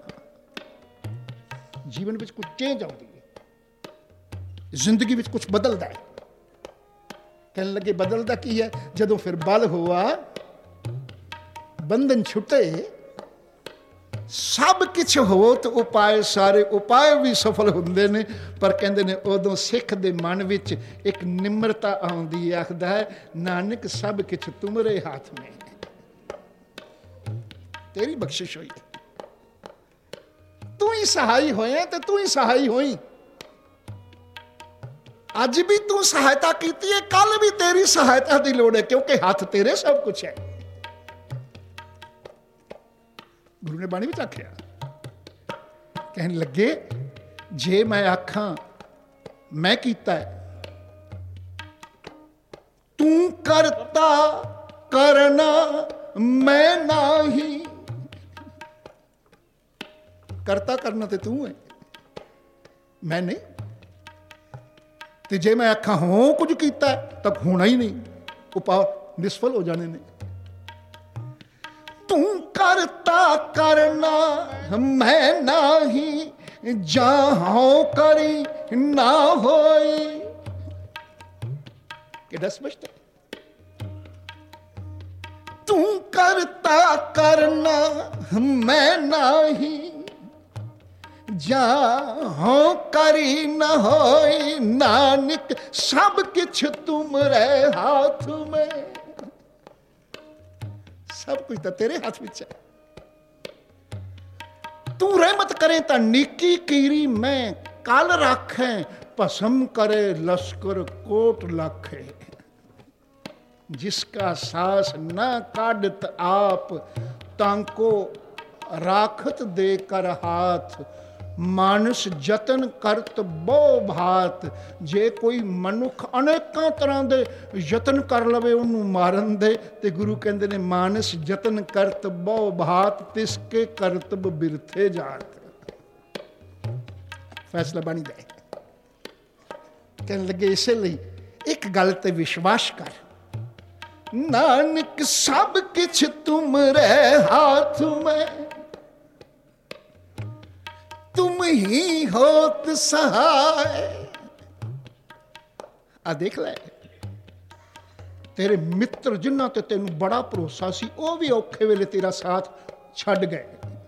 जीवन में कुछ चेंज आती है, जिंदगी में कुछ बदलता है। कहने लगे बदलता की है, जदों फिर बल हुआ, बंधन छुटे, सब किछ हो तो उपाय सारे उपाय भी सफल होंदे ने। पर कहते ने उदों सिख दे मन विच एक निम्रता आउंदी है, आखदा है नानक सब किछ तुमरे हाथ में, तेरी बख्शिश हुई, तू ही सहाय होया ते तू ही सहाय होई। अज भी तू सहायता की है, कल भी तेरी सहायता की लोड़ है, क्योंकि हाथ तेरे सब कुछ है। गुरु ने बाणी में आख्या, कहने लगे जे मैं आखा मैं कीता है, तू करता करना मैं नाही। करता करना तो तू है, मैं नहीं। तो जे मैं आखा हों कुछ कीता है, तब होना ही नहीं, उपाय निष्फल हो जाने ने। तू करता करना मैं नाही, जहां करी ना होई। कि स्पष्ट है, तू करता करना मैं नाही, जहां करी न होई। नानक सब किछ तुमरे हाथ में, सब कुछ तो तेरे हाथ में है। तू रहमत करे तो निकी कीरी मैं कल राखे, भस्म करे लश्कर कोट लाखे। जिसका सास न काढ़त आप, तांको राखत दे कर हाथ। मानस जतन करत बहु भात, जे कोई मनुख अनेकों तरह के यतन कर लवे उन्होंने मारन दे, ते गुरु कहते ने मानस जतन करत बहु भात, तिसके करतब बिरथे जात। फैसला बनी दे। कहने लगे इसलिए एक गल ते विश्वास कर, नानक सब किछ तुमरे हाथ में, तुम ही होत सहाय। आ देख ले, तेरे मित्र जिन्हां ते तेनू बड़ा भरोसा सी, वो भी औखे वेले तेरा साथ छड्ड गए।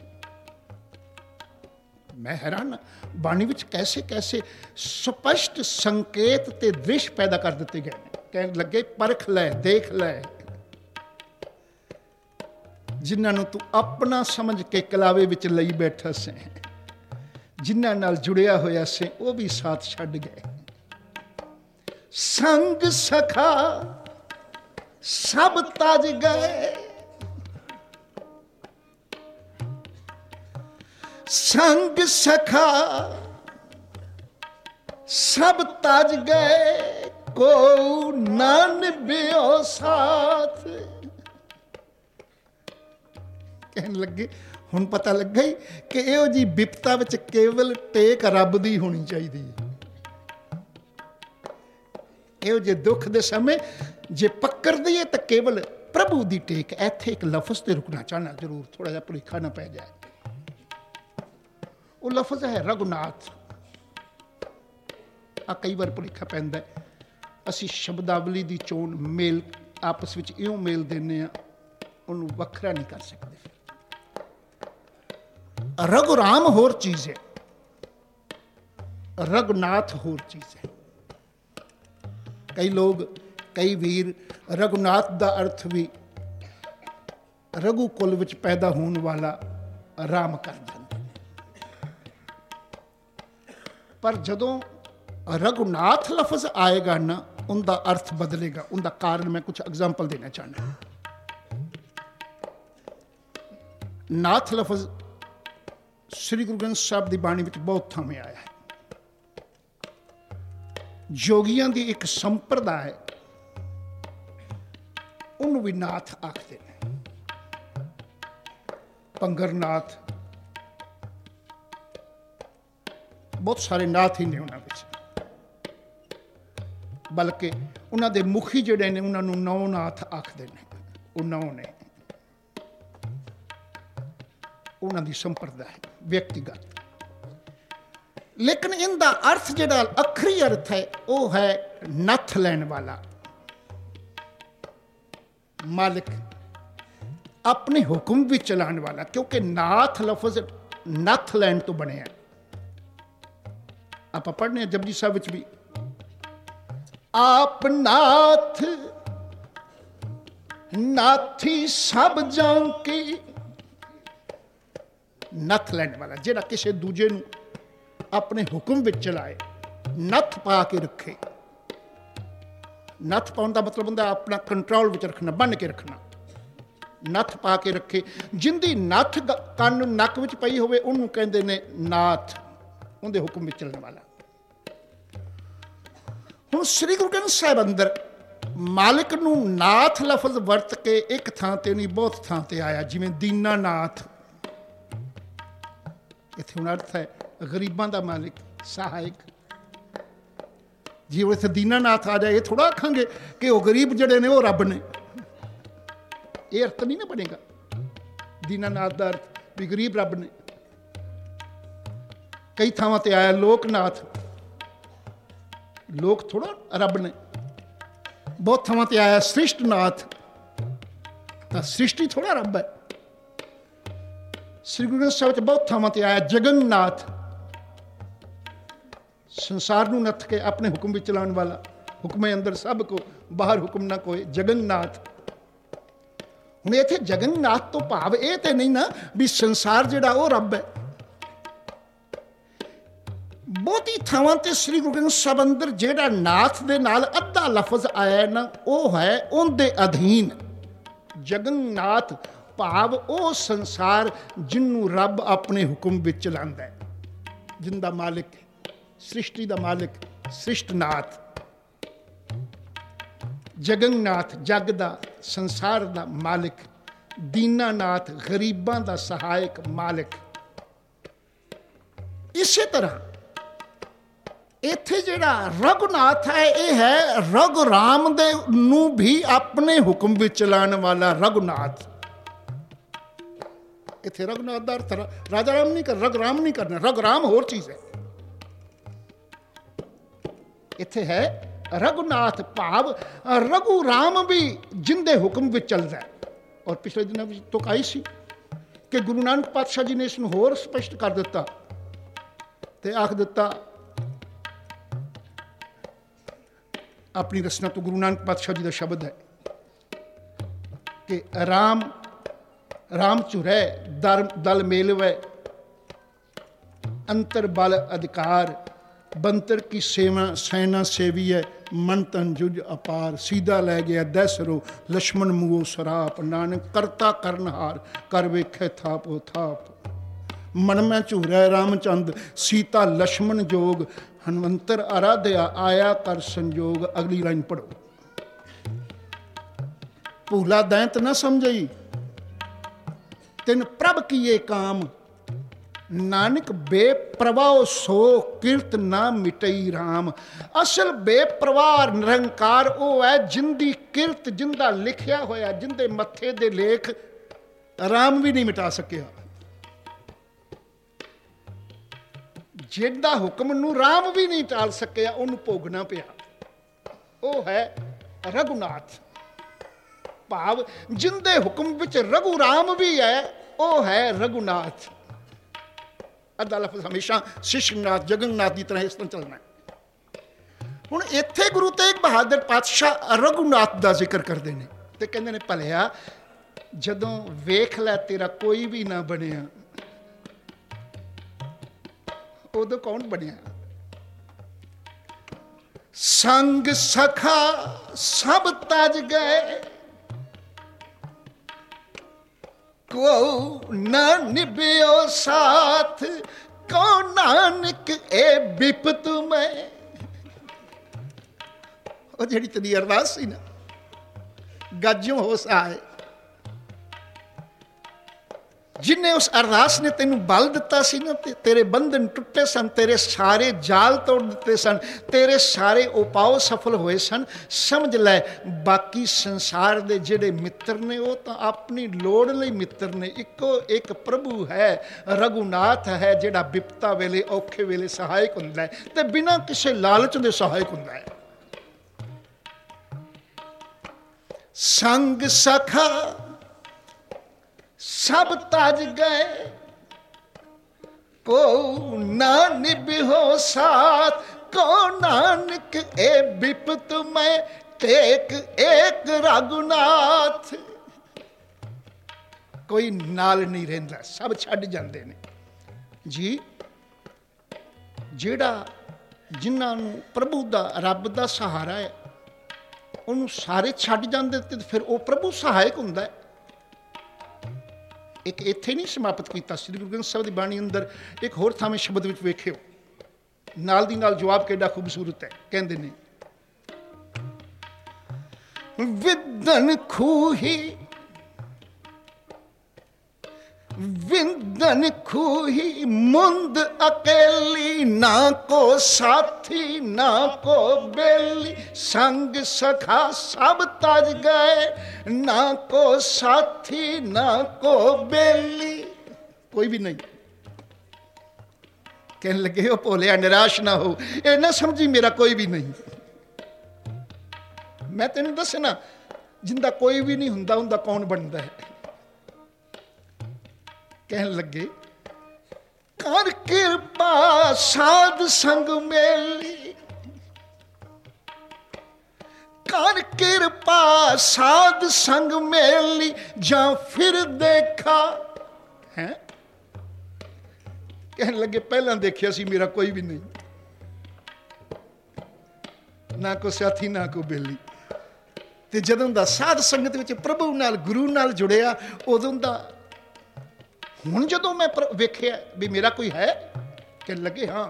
मैं हैरान, बाणी विच कैसे कैसे स्पष्ट संकेत ते दृश्य पैदा कर दिते गए। कहने लगे परख लै, देख लै, जिन्हां तू अपना समझ के कलावे विच लई बैठा से, जिन्हां नाल जुड़िया होया से, वो भी साथ छड्ड गए। संग सखा सब तज गए, संग सखा सब तज गए, को ना निभ्यो साथ। कहने लगे हुण पता लग गई कि इहो जी विपता विच केवल टेक रब दी होनी चाहिए। इहो जे दुख दे समय जे पकड़ दईए तो केवल प्रभु दी टेक। इत्थे एक लफज ते रुकना चाहना जरूर, थोड़ा जिहा भुलेखा ना पै जाए। वो लफज है रघुनाथ। आ कई बार भुलेखा पैंदा है, असी शब्दावली दी चोण मेल आपस विच इउं मेल देने आ, उहनूं वखरा नहीं कर सकते। रघुराम होर चीज है, रघुनाथ होर चीज है। कई लोग, कई वीर रघुनाथ का अर्थ भी रघु कुल विच पैदा होने वाला राम कर देंगे, पर जदों रघुनाथ लफज आएगा ना, उनका अर्थ बदलेगा। उनका कारण मैं कुछ एग्जाम्पल देना चाहना। नाथ लफज श्री गुरु ग्रंथ साहब की बाणी में बहुत थामें आया है। जोगियां की एक संप्रदाय, ਉਹਨੂੰ ਵੀ ਨਾਥ ਆਖਦੇ ਨੇ। ਭੰਗਰ ਨਾਥ, ਬਹੁਤ ਸਾਰੇ ਨਾਥ ਹੀ ਨੇ ਉਹਨਾਂ ਵਿੱਚ, ਬਲਕਿ ਉਹਨਾਂ ਦੇ ਮੁਖੀ ਜਿਹੜੇ ਨੇ ਉਹਨਾਂ ਨੂੰ ਨੌ ਨਾਥ ਆਖਦੇ ਨੇ। ਉਹ ਨੌ ਨੇ, ਉਹਨਾਂ ਦੀ ਸੰਪਰਦਾਇ ਵਿਅਕਤੀਗਤ। ਲੇਕਿਨ ਇਹਦਾ ਅਰਥ ਜਿਹੜਾ ਅੱਖਰੀ ਅਰਥ ਹੈ ਉਹ ਹੈ ਨੱਥ ਲੈਣ ਵਾਲਾ, ਮਾਲਿਕ, ਆਪਣੇ ਹੁਕਮ ਵੀ ਚਲਾਉਣ ਵਾਲਾ। ਕਿਉਂਕਿ ਨਾਥ ਲਫ਼ਜ਼ ਨੱਥ ਲੈਣ ਤੋਂ ਬਣਿਆ। ਆਪਾਂ ਪੜ੍ਹਨੇ ਹਾਂ ਜਪਜੀ ਸਾਹਿਬ ਵਿੱਚ ਵੀ, ਆਪ ਨਾਥ ਨਾਥੀ ਸਭ ਜਾਣ ਕੀ। ਨੱਥ ਲੈਣ ਵਾਲਾ, ਜਿਹੜਾ ਕਿਸੇ ਦੂਜੇ ਨੂੰ ਆਪਣੇ ਹੁਕਮ ਵਿੱਚ ਚਲਾਏ, ਨੱਥ ਪਾ ਕੇ ਰੱਖੇ। ਨੱਥ ਪਾਉਣ ਦਾ ਮਤਲਬ ਹੁੰਦਾ ਆਪਣਾ ਕੰਟਰੋਲ ਵਿੱਚ ਰੱਖਣਾ, ਬੰਨ੍ਹ ਕੇ ਰੱਖਣਾ। ਨੱਥ ਪਾ ਕੇ ਰੱਖੇ, ਜਿੰਦੀ ਨੱਥ ਕੰਨ ਨੱਕ ਵਿੱਚ ਪਈ ਹੋਵੇ ਉਹਨੂੰ ਕਹਿੰਦੇ ਨੇ ਨਾਥ, ਉਹਦੇ ਹੁਕਮ ਵਿੱਚ ਚੱਲਣ ਵਾਲਾ। ਹੁਣ ਸ੍ਰੀ ਗੁਰੂ ਗ੍ਰੰਥ ਸਾਹਿਬ ਅੰਦਰ ਮਾਲਿਕ ਨੂੰ ਨਾਥ ਲਫ਼ਜ਼ ਵਰਤ ਕੇ ਇੱਕ ਥਾਂ ਤੇ ਨਹੀਂ ਬਹੁਤ ਥਾਂ ਤੇ ਆਇਆ, ਜਿਵੇਂ ਦੀਨਾਨਾਥ। ਇੱਥੇ ਹੁਣ ਅਰਥ ਹੈ ਗਰੀਬਾਂ ਦਾ ਮਾਲਿਕ, ਸਹਾਇਕ। ਜਿਵੇਂ ਇੱਥੇ ਦੀਨਾਨਾਥ ਆ ਜਾਏ, ਇਹ ਥੋੜ੍ਹਾ ਆਖਾਂਗੇ ਕਿ ਉਹ ਗਰੀਬ ਜਿਹੜੇ ਨੇ ਉਹ ਰੱਬ ਨੇ। ਇਹ ਅਰਥ ਨਹੀਂ ਨਾ ਬਣੇਗਾ ਦੀਨਾਨਾਥ ਦਾ ਅਰਥ ਵੀ ਗਰੀਬ ਰੱਬ ਨੇ। ਕਈ ਥਾਵਾਂ ਤੇ ਆਇਆ ਲੋਕਨਾਥ, ਲੋਕ ਥੋੜ੍ਹਾ ਰੱਬ ਨੇ। ਬਹੁਤ ਥਾਵਾਂ ਤੇ ਆਇਆ ਸ੍ਰਿਸ਼ਟਨਾਥ, ਤਾਂ ਸ੍ਰਿਸ਼ਟੀ ਥੋੜ੍ਹਾ ਰੱਬ ਹੈ। ਸ੍ਰੀ ਗੁਰੂ ਗ੍ਰੰਥ ਸਾਹਿਬ 'ਚ ਬਹੁਤ ਥਾਵਾਂ ਤੇ ਆਇਆ ਜਗਨਨਾਥ, ਸੰਸਾਰ ਨੂੰ ਨੱਥ ਕੇ ਆਪਣੇ ਹੁਕਮ ਵਿੱਚ ਚਲਾਉਣ ਵਾਲਾ। ਹੁਕਮੇ ਅੰਦਰ ਸਭ ਕੋ, ਬਾਹਰ ਹੁਕਮ ਨਾ ਕੋਏ, ਜਗਨਨਾਥ। ਹੁਣ ਇੱਥੇ ਜਗਨਨਾਥ ਤੋਂ ਭਾਵ ਇਹ ਤੇ ਨਹੀਂ ਨਾ ਵੀ ਸੰਸਾਰ ਜਿਹੜਾ ਉਹ ਰੱਬ ਹੈ। ਬਹੁਤੀ ਥਾਵਾਂ ਤੇ ਸ੍ਰੀ ਗੁਰੂ ਗ੍ਰੰਥ ਸਾਹਿਬ ਅੰਦਰ ਜਿਹੜਾ ਨਾਥ ਦੇ ਨਾਲ ਅੱਧਾ ਲਫ਼ਜ਼ ਆਇਆ ਨਾ, ਉਹ ਹੈ ਉਹਦੇ ਅਧੀਨ। ਜਗਨਨਾਥ ਭਾਵ ਉਹ ਸੰਸਾਰ ਜਿਹਨੂੰ ਰੱਬ ਆਪਣੇ ਹੁਕਮ ਵਿੱਚ ਚਲਾਉਂਦਾ ਹੈ, ਜਿੰਦਾ ਮਾਲਿਕ, ਸ੍ਰਿਸ਼ਟੀ ਦਾ ਮਾਲਿਕ, ਸ੍ਰਿਸ਼ਟਨਾਥ। ਜਗਨਨਾਥ ਜਗ ਦਾ, ਸੰਸਾਰ ਦਾ ਮਾਲਿਕ। ਦੀਨਾਨਾਥ ਗਰੀਬਾਂ ਦਾ ਸਹਾਇਕ, ਮਾਲਿਕ। ਇਸੇ ਤਰ੍ਹਾਂ ਇੱਥੇ ਜਿਹੜਾ ਰਘੁਨਾਥ ਹੈ, ਇਹ ਹੈ ਰਘੁਰਾਮ ਦੇ ਨੂੰ ਵੀ ਆਪਣੇ ਹੁਕਮ ਵਿੱਚ ਚਲਾਉਣ ਵਾਲਾ ਰਘੁਨਾਥ। ਇੱਥੇ ਰਘੁਨਾਥ ਦਾ ਅਰਥ ਰਾਜਾ ਰਾਮ ਨਹੀਂ ਕਰ, ਰਘੁਰਾਮ ਨਹੀਂ ਕਰਨਾ। ਰਘੁਰਾਮ ਹੋਰ ਚੀਜ਼ ਹੈ। ਇੱਥੇ ਹੈ ਰਘੁਨਾਥ ਭਾਵ ਰਘੂ ਰਾਮ ਵੀ ਜਿੰਦੇ ਹੁਕਮ ਵਿੱਚ ਚੱਲਦਾ ਹੈ। ਔਰ ਪਿਛਲੇ ਦਿਨਾਂ ਵਿੱਚ ਤੁਕ ਆਈ ਸੀ ਕਿ ਗੁਰੂ ਨਾਨਕ ਪਾਤਸ਼ਾਹ ਜੀ ਨੇ ਇਸ ਨੂੰ ਹੋਰ ਸਪਸ਼ਟ ਕਰ ਦਿੱਤਾ ਤੇ ਆਖ ਦਿੱਤਾ ਆਪਣੀ ਰਚਨਾ ਤੋਂ। ਗੁਰੂ ਨਾਨਕ ਪਾਤਸ਼ਾਹ ਜੀ ਦਾ ਸ਼ਬਦ ਹੈ ਕਿ ਰਾਮ ਝੁਰੈ ਦਲ ਮੇਲਵੈ, ਅੰਤਰ ਬਲ ਅਧਿਕਾਰ, ਬੰਤਰ ਕੀ ਸੈਨਾ ਸੇਵੀ ਹੈ, ਮਨ ਤਨ ਜੁਜ ਅਪਾਰ। ਸੀਧਾ ਲੈ ਗਿਆ ਦੈਸਰੋ, ਲਛਮਣ ਮੂਹੋ ਸਰਾਪ, ਨਾਨਕ ਕਰਤਾ ਕਰਨਹਾਰ, ਕਰ ਵੇਖੈ ਥਾਪੋ ਥਾਪ। ਮਨ ਮੈਂ ਝੂਰੈ ਰਾਮਚੰਦ, ਸੀਤਾ ਲਛਮਣ ਜੋਗ, ਹਨਵੰਤਰ ਆਰਾਧਿਆ, ਆਇਆ ਕਰ ਸੰਜੋਗ। ਅਗਲੀ ਲਾਈਨ ਪੜੋ। ਭੂਲਾ ਦੈਂਤ ਨਾ ਸਮਝਈ, ਤਿਨ ਪ੍ਰਭ ਕੀਏ ਕਾਮ, ਨਾਨਕ ਬੇਪਰਵਾਹ ਸੋ ਕਿਰਤ ਨਾ ਮਿਟਈ ਰਾਮ। ਅਸਲ ਬੇਪਰਵਾਹ ਨਿਰੰਕਾਰ ਉਹ ਹੈ ਜਿੰਦੀ ਕਿਰਤ, ਜਿੰਦਾ ਲਿਖਿਆ ਹੋਇਆ, ਜਿੰਦੇ ਮੱਥੇ ਦੇ ਲੇਖ ਰਾਮ ਵੀ ਨਹੀਂ ਮਿਟਾ ਸਕਿਆ। ਜਿਹਦਾ ਹੁਕਮ ਨੂੰ ਰਾਮ ਵੀ ਨਹੀਂ ਟਾਲ ਸਕਿਆ, ਉਹਨੂੰ ਭੋਗਣਾ ਪਿਆ। ਉਹ ਹੈ ਰਘੁਨਾਥ ਭਾਵ ਜਿੰਦੇ ਹੁਕਮ ਵਿੱਚ ਰਘੂ ਰਾਮ ਵੀ ਹੈ, ਉਹ ਹੈ ਰਘੁਨਾਥ। ਅੱਧਾ ਲਫ਼ਜ਼ ਹਮੇਸ਼ਾ ਸ਼ਿਸ਼ਨਾਥ, ਜਗਨਨਾਥ ਦੀ ਤਰ੍ਹਾਂ ਇਸ ਤਰ੍ਹਾਂ ਚੱਲਣਾ। ਹੁਣ ਇੱਥੇ ਗੁਰੂ ਤੇਗ ਬਹਾਦਰ ਪਾਤਸ਼ਾਹ ਰਘੁਨਾਥ ਦਾ ਜ਼ਿਕਰ ਕਰਦੇ ਨੇ ਤੇ ਕਹਿੰਦੇ ਨੇ, ਭਲਿਆ ਜਦੋਂ ਵੇਖ ਲੈ ਤੇਰਾ ਕੋਈ ਵੀ ਨਾ ਬਣਿਆ, ਉਦੋਂ ਕੌਣ ਬਣਿਆ? ਸੰਗ ਸਖਾ ਸਭ ਤਜ ਗਏ, ਕੋ ਨਾ ਨਿਭਿਓ ਸਾਥ, ਕੋ ਨਾਨਕ ਇਹ ਬਿਪਤ ਮੈਂ। ਉਹ ਜਿਹੜੀ ਤੇਰੀ ਅਰਦਾਸ ਸੀ ਨਾ, ਗਾਜੋਂ ਹੋ ਸਹਾਏ। ਜਿਨੇ ਉਸ ਅਰਦਾਸ ਨੇ ਤੈਨੂੰ ਬਲ ਦਿੱਤਾ ਸੀ ਨਾ, ਤੇ ਤੇਰੇ ਬੰਧਨ ਟੁੱਟੇ ਸਨ, ਤੇਰੇ ਸਾਰੇ ਜਾਲ ਤੋੜ ਦਿੱਤੇ ਸਨ, ਤੇਰੇ ਸਾਰੇ ਉਪਾਅ ਸਫਲ ਹੋਏ ਸਨ। ਸਮਝ ਲੈ ਬਾਕੀ ਸੰਸਾਰ ਦੇ ਜਿਹੜੇ ਮਿੱਤਰ ਨੇ ਉਹ ਤਾਂ ਆਪਣੀ ਲੋੜ ਲਈ ਮਿੱਤਰ ਨੇ। ਇੱਕੋ ਇੱਕ ਪ੍ਰਭੂ ਹੈ, ਰਘੂਨਾਥ ਹੈ, ਜਿਹੜਾ ਬਿਪਤਾ ਵੇਲੇ ਔਖੇ ਵੇਲੇ ਸਹਾਇਕ ਹੁੰਦਾ ਹੈ ਤੇ ਬਿਨਾਂ ਕਿਸੇ ਲਾਲਚ ਦੇ ਸਹਾਇਕ ਹੁੰਦਾ ਹੈ। ਸੰਗ ਸਖਾ ਸਭ ਤਜ ਗਏ, ਕੋ ਨਾ ਨਿਭਿਓ ਸਾਥ, ਕੋ ਨਾਨਕ ਇਹ ਬਿਪਤ ਮੈਂ ਟੇਕ ਏਕ ਰਘੁਨਾਥ। ਕੋਈ ਨਾਲ ਨਹੀਂ ਰਹਿੰਦਾ, ਸਭ ਛੱਡ ਜਾਂਦੇ ਨੇ ਜੀ। ਜਿਹੜਾ ਜਿਨ੍ਹਾਂ ਨੂੰ ਪ੍ਰਭੂ ਦਾ, ਰੱਬ ਦਾ ਸਹਾਰਾ ਹੈ, ਉਹਨੂੰ ਸਾਰੇ ਛੱਡ ਜਾਂਦੇ ਤੇ ਫਿਰ ਉਹ ਪ੍ਰਭੂ ਸਹਾਇਕ ਹੁੰਦਾ ਹੈ। ਇੱਕ ਇੱਥੇ ਨਹੀਂ ਸਮਾਪਤ ਕੀਤਾ, ਸ੍ਰੀ ਗੁਰੂ ਗ੍ਰੰਥ ਸਾਹਿਬ ਦੀ ਬਾਣੀ ਅੰਦਰ ਇੱਕ ਹੋਰ ਥਾਵੇਂ ਸ਼ਬਦ ਵਿੱਚ ਵੇਖਿਓ, ਨਾਲ ਦੀ ਨਾਲ ਜਵਾਬ ਕਿੱਡਾ ਖੂਬਸੂਰਤ ਹੈ। ਕਹਿੰਦੇ ਨੇ ਵਿਦਨ ਖੂਹੀ, ਵਿੰਦਨ ਖੂਹੀ ਮੁੰਦ ਅਕੇਲੀ, ਨਾ ਕੋ ਸਾਥੀ ਨਾ ਕੋ ਬੇਲੀ। ਸੰਗ ਸਖਾ ਸਭ ਤਜ ਗਏ, ਨਾ ਕੋ ਸਾਥੀ ਨਾ ਕੋ ਬੇਲੀ। ਕੋਈ ਵੀ ਨਹੀਂ। ਕਹਿਣ ਲੱਗੇ ਉਹ ਭੋਲਿਆ ਨਿਰਾਸ਼ ਨਾ ਹੋ, ਇਹ ਨਾ ਸਮਝੀ ਮੇਰਾ ਕੋਈ ਵੀ ਨਹੀਂ। ਮੈਂ ਤੈਨੂੰ ਦੱਸਣਾ, ਜਿੰਦਾ ਕੋਈ ਵੀ ਨਹੀਂ ਹੁੰਦਾ, ਉਹਦਾ ਕੌਣ ਬਣਦਾ ਹੈ। ਕਹਿਣ ਲੱਗੇ ਕਰ ਕਿਰਪਾ ਸਾਧ ਸੰਗ ਮੇਲੀ, ਕਰ ਕਿਰਪਾ ਸਾਧ ਸੰਗ ਮੇਲੀ, ਜਾਂ ਫਿਰ ਦੇਖਾ ਹੈ। ਕਹਿਣ ਲੱਗੇ ਪਹਿਲਾਂ ਦੇਖਿਆ ਸੀ ਮੇਰਾ ਕੋਈ ਵੀ ਨਹੀਂ, ਨਾ ਕੋ ਸਾਥੀ ਨਾ ਕੋ ਬੇਲੀ। ਤੇ ਜਦੋਂ ਦਾ ਸਾਧ ਸੰਗਤ ਵਿੱਚ ਪ੍ਰਭੂ ਨਾਲ, ਗੁਰੂ ਨਾਲ ਜੁੜਿਆ, ਉਦੋਂ ਦਾ ਹੁਣ ਜਦੋਂ ਮੈਂ ਵੇਖਿਆ ਵੀ ਮੇਰਾ ਕੋਈ ਹੈ, ਕਹਿਣ ਲੱਗੇ ਹਾਂ।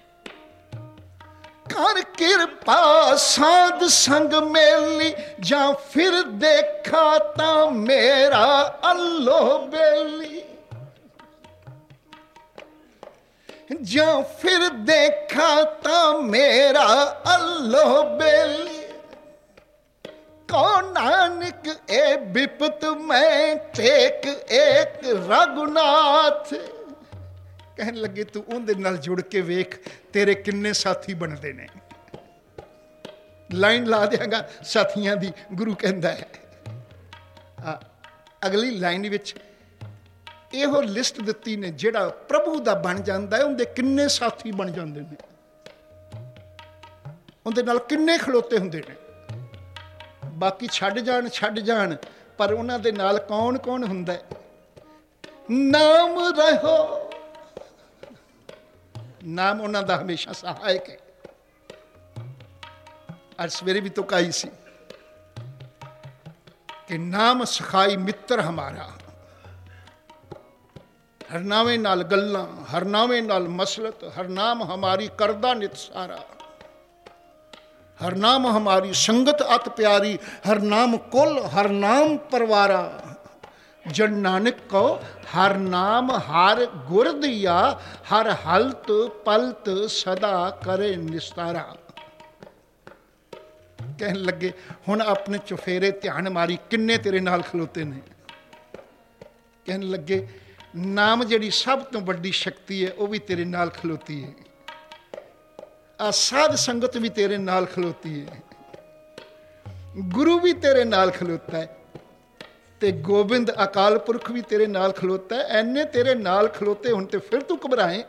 ਕਰ ਕਿਰਪਾ ਸਾਧ ਸੰਗ ਮੇਲੀ, ਜਾਂ ਫਿਰ ਦੇਖਾ ਤਾਂ ਮੇਰਾ ਅੱਲੋ ਬੇਲੀ। ਜਾਂ ਫਿਰ ਦੇਖਾ ਤਾਂ ਮੇਰਾ ਅੱਲੋ ਬੇਲੀ। ਕੋ ਨਾਨਕ ਇਹ ਬਿਪਤ ਮੈਂ ਟੇਕ ਏਕ ਰਘੁਨਾਥ। ਕਹਿਣ ਲੱਗੇ ਤੂੰ ਉਹਦੇ ਨਾਲ ਜੁੜ ਕੇ ਵੇਖ ਤੇਰੇ ਕਿੰਨੇ ਸਾਥੀ ਬਣਦੇ ਨੇ। ਲਾਈਨ ਲਾ ਦਿਆਂਗਾ ਸਾਥੀਆਂ ਦੀ, ਗੁਰੂ ਕਹਿੰਦਾ ਹੈ। ਅਗਲੀ ਲਾਈਨ ਵਿੱਚ ਇਹੋ ਲਿਸਟ ਦਿੱਤੀ ਨੇ, ਜਿਹੜਾ ਪ੍ਰਭੂ ਦਾ ਬਣ ਜਾਂਦਾ ਹੈ ਉਹਦੇ ਕਿੰਨੇ ਸਾਥੀ ਬਣ ਜਾਂਦੇ ਨੇ, ਉਹਦੇ ਨਾਲ ਕਿੰਨੇ ਖਲੋਤੇ ਹੁੰਦੇ ਨੇ। ਬਾਕੀ ਛੱਡ ਜਾਣ, ਪਰ ਉਹਨਾਂ ਦੇ ਨਾਲ ਕੌਣ ਕੌਣ ਹੁੰਦਾ ਹੈ। ਨਾਮ ਰਹੋ, ਨਾਮ ਉਹਨਾਂ ਦਾ ਹਮੇਸ਼ਾ ਸਹਾਇਕ ਹੈ। ਅੱਜ ਸਵੇਰੇ ਵੀ ਤੁਕਾਈ ਸੀ ਕਿ ਨਾਮ ਸਖਾਈ ਮਿੱਤਰ ਹਮਾਰਾ। ਹਰਨਾਵੇਂ ਨਾਲ ਗੱਲਾਂ, ਹਰਨਾਵੇਂ ਨਾਲ ਮਸਲਤ, ਹਰਨਾਮ ਹਮਾਰੀ ਕਰਦਾ ਨਿਤ ਸਾਰਾ। ਹਰ ਨਾਮ ਹਮਾਰੀ ਸੰਗਤ ਅਤ ਪਿਆਰੀ, ਹਰ ਨਾਮ ਕੁਲ ਹਰ ਨਾਮ ਪਰਵਾਰਾ। ਜਨ ਨਾਨਕ ਕੋ ਹਰ ਨਾਮ ਹਰ ਗੁਰ ਦੀਆ, ਹਰ ਹਲਤ ਪਲਤ ਸਦਾ ਕਰੇ ਨਿਸਤਾਰਾ। ਕਹਿਣ ਲੱਗੇ ਹੁਣ ਆਪਣੇ ਚੁਫੇਰੇ ਧਿਆਨ ਮਾਰੀ, ਕਿੰਨੇ ਤੇਰੇ ਨਾਲ ਖਲੋਤੇ ਨੇ। ਕਹਿਣ ਲੱਗੇ ਨਾਮ ਜਿਹੜੀ ਸਭ ਤੋਂ ਵੱਡੀ ਸ਼ਕਤੀ ਹੈ, ਉਹ ਵੀ ਤੇਰੇ ਨਾਲ ਖਲੋਤੀ ਹੈ। ਆ ਸਾਧ ਸੰਗਤ ਵੀ ਤੇਰੇ ਨਾਲ ਖਲੋਤੀ ਹੈ, ਗੁਰੂ ਵੀ ਤੇਰੇ ਨਾਲ ਖਲੋਤਾ ਹੈ, ਤੇ ਗੋਬਿੰਦ ਅਕਾਲ ਪੁਰਖ ਵੀ ਤੇਰੇ ਨਾਲ ਖਲੋਤਾ ਹੈ। ਐਨੇ ਤੇਰੇ ਨਾਲ ਖਲੋਤੇ ਹੁਣ ਤੇ ਫਿਰ ਤੂੰ ਘਬਰਾਏ,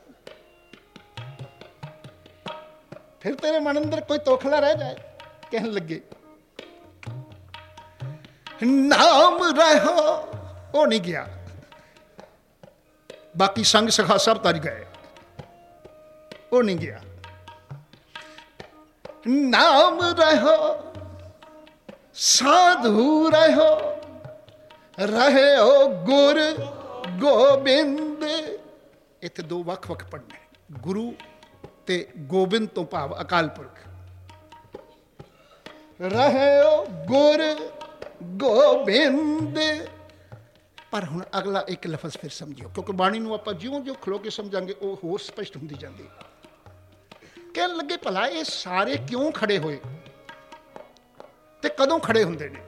ਫਿਰ ਤੇਰੇ ਮਨ ਅੰਦਰ ਕੋਈ ਤੋਖਲਾ ਰਹਿ ਜਾਏ। ਕਹਿਣ ਲੱਗੇ ਨਾਮ ਰਹੋ, ਉਹ ਨਹੀਂ ਗਿਆ। ਬਾਕੀ ਸੰਗ ਸਖਾ ਸਭ ਤਰ ਗਏ, ਉਹ ਨਹੀਂ ਗਿਆ। ਨਾਮ ਰਹੋ ਸਾਧੂ ਰਹੋ, ਰਹਿਓ ਗੁਰ ਗੋਬਿੰਦ। ਇੱਥੇ ਦੋ ਵੱਖ ਵੱਖ ਪੜ੍ਹਨੇ, ਗੁਰੂ ਤੇ ਗੋਬਿੰਦ ਤੋਂ ਭਾਵ ਅਕਾਲ ਪੁਰਖ। ਰਹਿਓ ਗੁਰ ਗੋਬਿੰਦ। ਪਰ ਹੁਣ ਅਗਲਾ ਇੱਕ ਲਫ਼ਜ਼ ਫਿਰ ਸਮਝਿਓ, ਕਿਉਂਕਿ ਬਾਣੀ ਨੂੰ ਆਪਾਂ ਜਿਉਂ-ਜਿਉਂ ਖਲੋ ਕੇ ਸਮਝਾਂਗੇ ਉਹ ਹੋਰ ਸਪਸ਼ਟ ਹੁੰਦੀ ਜਾਂਦੀ। ਕਹਿਣ ਲੱਗੇ ਭਲਾ ਇਹ ਸਾਰੇ ਕਿਉਂ ਖੜੇ ਹੋਏ ਤੇ ਕਦੋਂ ਖੜੇ ਹੁੰਦੇ ਨੇ?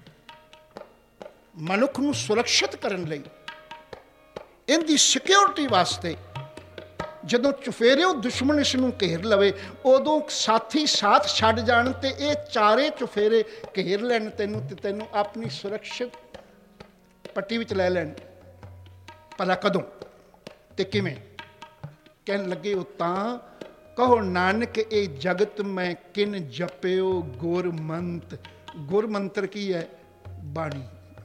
ਮਨੁੱਖ ਨੂੰ ਸੁਰੱਖਿਅਤ ਕਰਨ ਲਈ, ਇਹਦੀ ਸਿਕਿਉਰਿਟੀ ਵਾਸਤੇ। ਜਦੋਂ ਚੁਫੇਰਿਓਂ ਦੁਸ਼ਮਣ ਇਸ ਨੂੰ ਘੇਰ ਲਵੇ, ਉਦੋਂ ਸਾਥੀ ਸਾਥ ਛੱਡ ਜਾਣ ਤੇ ਇਹ ਚਾਰੇ ਚੁਫੇਰੇ ਘੇਰ ਲੈਣ ਤੈਨੂੰ, ਤੇ ਤੈਨੂੰ ਆਪਣੀ ਸੁਰੱਖਿਅਤ ਪੱਟੀ ਵਿੱਚ ਲੈ ਲੈਣ। ਭਲਾ ਕਦੋਂ ਤੇ ਕਿਵੇਂ? ਕਹਿਣ ਲੱਗੇ ਉਹ ਤਾਂ ਕਹੋ ਨਾਨਕ ਇਹ ਜਗਤ ਮੈਂ ਕਿਨ ਜਪਿਓ ਗੁਰਮੰਤ। ਗੁਰਮੰਤਰ ਕੀ ਹੈ? ਬਾਣੀ।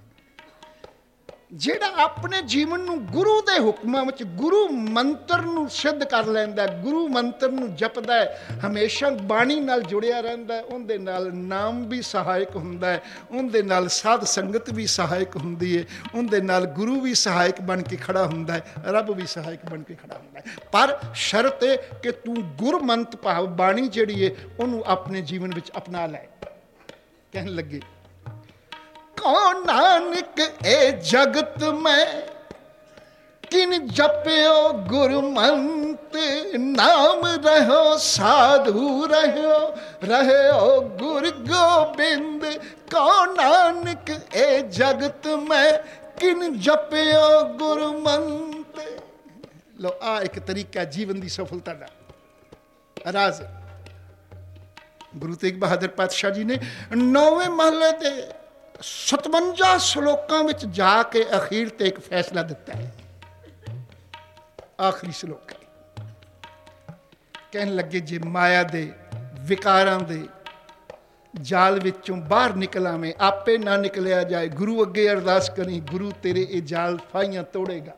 ਜਿਹੜਾ ਆਪਣੇ ਜੀਵਨ ਨੂੰ ਗੁਰੂ ਦੇ ਹੁਕਮਾਂ ਵਿੱਚ ਗੁਰੂ ਮੰਤਰ ਨੂੰ ਸਿੱਧ ਕਰ ਲੈਂਦਾ, ਗੁਰੂ ਮੰਤਰ ਨੂੰ ਜਪਦਾ ਹੈ, ਹਮੇਸ਼ਾ ਬਾਣੀ ਨਾਲ ਜੁੜਿਆ ਰਹਿੰਦਾ, ਉਹਦੇ ਨਾਲ ਨਾਮ ਵੀ ਸਹਾਇਕ ਹੁੰਦਾ ਹੈ, ਉਹਦੇ ਨਾਲ ਸਾਧ ਸੰਗਤ ਵੀ ਸਹਾਇਕ ਹੁੰਦੀ ਹੈ, ਉਹਦੇ ਨਾਲ ਗੁਰੂ ਵੀ ਸਹਾਇਕ ਬਣ ਕੇ ਖੜਾ ਹੁੰਦਾ ਹੈ, ਰੱਬ ਵੀ ਸਹਾਇਕ ਬਣ ਕੇ ਖੜਾ ਹੁੰਦਾ ਹੈ। ਪਰ ਸ਼ਰਤ ਹੈ ਕਿ ਤੂੰ ਗੁਰਮੰਤ ਭਾਵ ਬਾਣੀ ਜਿਹੜੀ ਹੈ ਉਹਨੂੰ ਆਪਣੇ ਜੀਵਨ ਵਿੱਚ ਅਪਣਾ ਲੈ। ਕਹਿਣ ਲੱਗੇ ਕੋ ਨਾਨਕ ਇਹ ਜਗਤ ਮੈਂ ਕਿਨ ਜਪਿਓ ਗੁਰਮੰਤ। ਨਾਮ ਰਹੋ ਸਾਧੂ ਰਹਿਓ ਗੁਰ ਗੋਬਿੰਦ। ਕੋ ਨਾਨਕ ਇਹ ਜਗਤ ਮੈਂ ਕਿਨ ਜਪਿਓ ਗੁਰਮੰਤ। ਲੋ ਆ ਇੱਕ ਤਰੀਕਾ ਜੀਵਨ ਦੀ ਸਫਲਤਾ ਦਾ ਰਾਜ਼। ਗੁਰੂ ਤੇਗ ਬਹਾਦਰ ਪਾਤਸ਼ਾਹ ਜੀ ਨੇ 9ਵੇਂ ਮਹੱਲੇ ਦੇ 57 ਸ਼ਲੋਕਾਂ ਵਿੱਚ ਜਾ ਕੇ ਅਖੀਰ ਤੇ ਇੱਕ ਫੈਸਲਾ ਦਿੱਤਾ ਹੈ। ਆਖਰੀ ਸ਼ਲੋਕ ਕਹਿਣ ਲੱਗੇ ਜੇ ਮਾਇਆ ਦੇ ਵਿਕਾਰਾਂ ਦੇ ਜਾਲ ਵਿੱਚੋਂ ਬਾਹਰ ਨਿਕਲ ਆਵੇਂ, ਆਪੇ ਨਾ ਨਿਕਲਿਆ ਜਾਏ, ਗੁਰੂ ਅੱਗੇ ਅਰਦਾਸ ਕਰੀ, ਗੁਰੂ ਤੇਰੇ ਇਹ ਜਾਲ ਫਾਹੀਆਂ ਤੋੜੇਗਾ।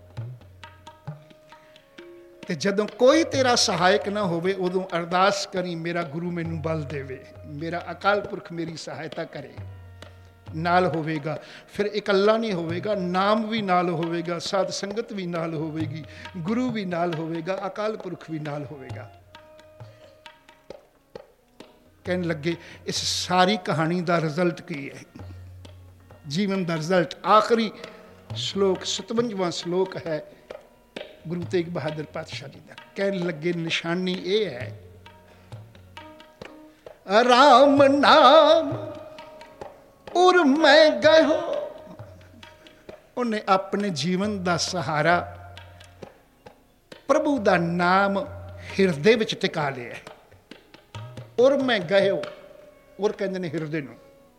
ਤੇ ਜਦੋਂ ਕੋਈ ਤੇਰਾ ਸਹਾਇਕ ਨਾ ਹੋਵੇ ਉਦੋਂ ਅਰਦਾਸ ਕਰੀ ਮੇਰਾ ਗੁਰੂ ਮੈਨੂੰ ਬਲ ਦੇਵੇ, ਮੇਰਾ ਅਕਾਲ ਪੁਰਖ ਮੇਰੀ ਸਹਾਇਤਾ ਕਰੇ। ਨਾਲ ਹੋਵੇਗਾ, ਫਿਰ ਇਕੱਲਾ ਨਹੀਂ ਹੋਵੇਗਾ, ਨਾਮ ਵੀ ਨਾਲ ਹੋਵੇਗਾ, ਸਾਧ ਸੰਗਤ ਵੀ ਨਾਲ ਹੋਵੇਗੀ, ਗੁਰੂ ਵੀ ਨਾਲ ਹੋਵੇਗਾ, ਅਕਾਲ ਪੁਰਖ ਵੀ ਨਾਲ ਹੋਵੇਗਾ। ਕਹਿਣ ਲੱਗੇ ਇਸ ਸਾਰੀ ਕਹਾਣੀ ਦਾ ਰਿਜ਼ਲਟ ਕੀ ਹੈ? ਜੀਵਨ ਦਾ ਰਿਜ਼ਲਟ ਆਖਰੀ ਸ਼ਲੋਕ 57ਵਾਂ ਸ਼ਲੋਕ ਹੈ ਗੁਰੂ ਤੇਗ ਬਹਾਦਰ ਪਾਤਸ਼ਾਹ ਜੀ ਦਾ। ਕਹਿਣ ਲੱਗੇ ਨਿਸ਼ਾਨੀ ਇਹ ਹੈ ਰਾਮ ਨਾਮ ਉਰ ਮੈਂ ਗਇਓ। ਉਹਨੇ ਆਪਣੇ ਜੀਵਨ ਦਾ ਸਹਾਰਾ ਪ੍ਰਭੂ ਦਾ ਨਾਮ ਹਿਰਦੇ ਵਿੱਚ ਟਿਕਾ ਲਿਆ। ਉਰ ਮੈਂ ਗਇਓ, ਉਰ ਕਹਿੰਦੇ ਨੇ ਹਿਰਦੇ ਨੂੰ।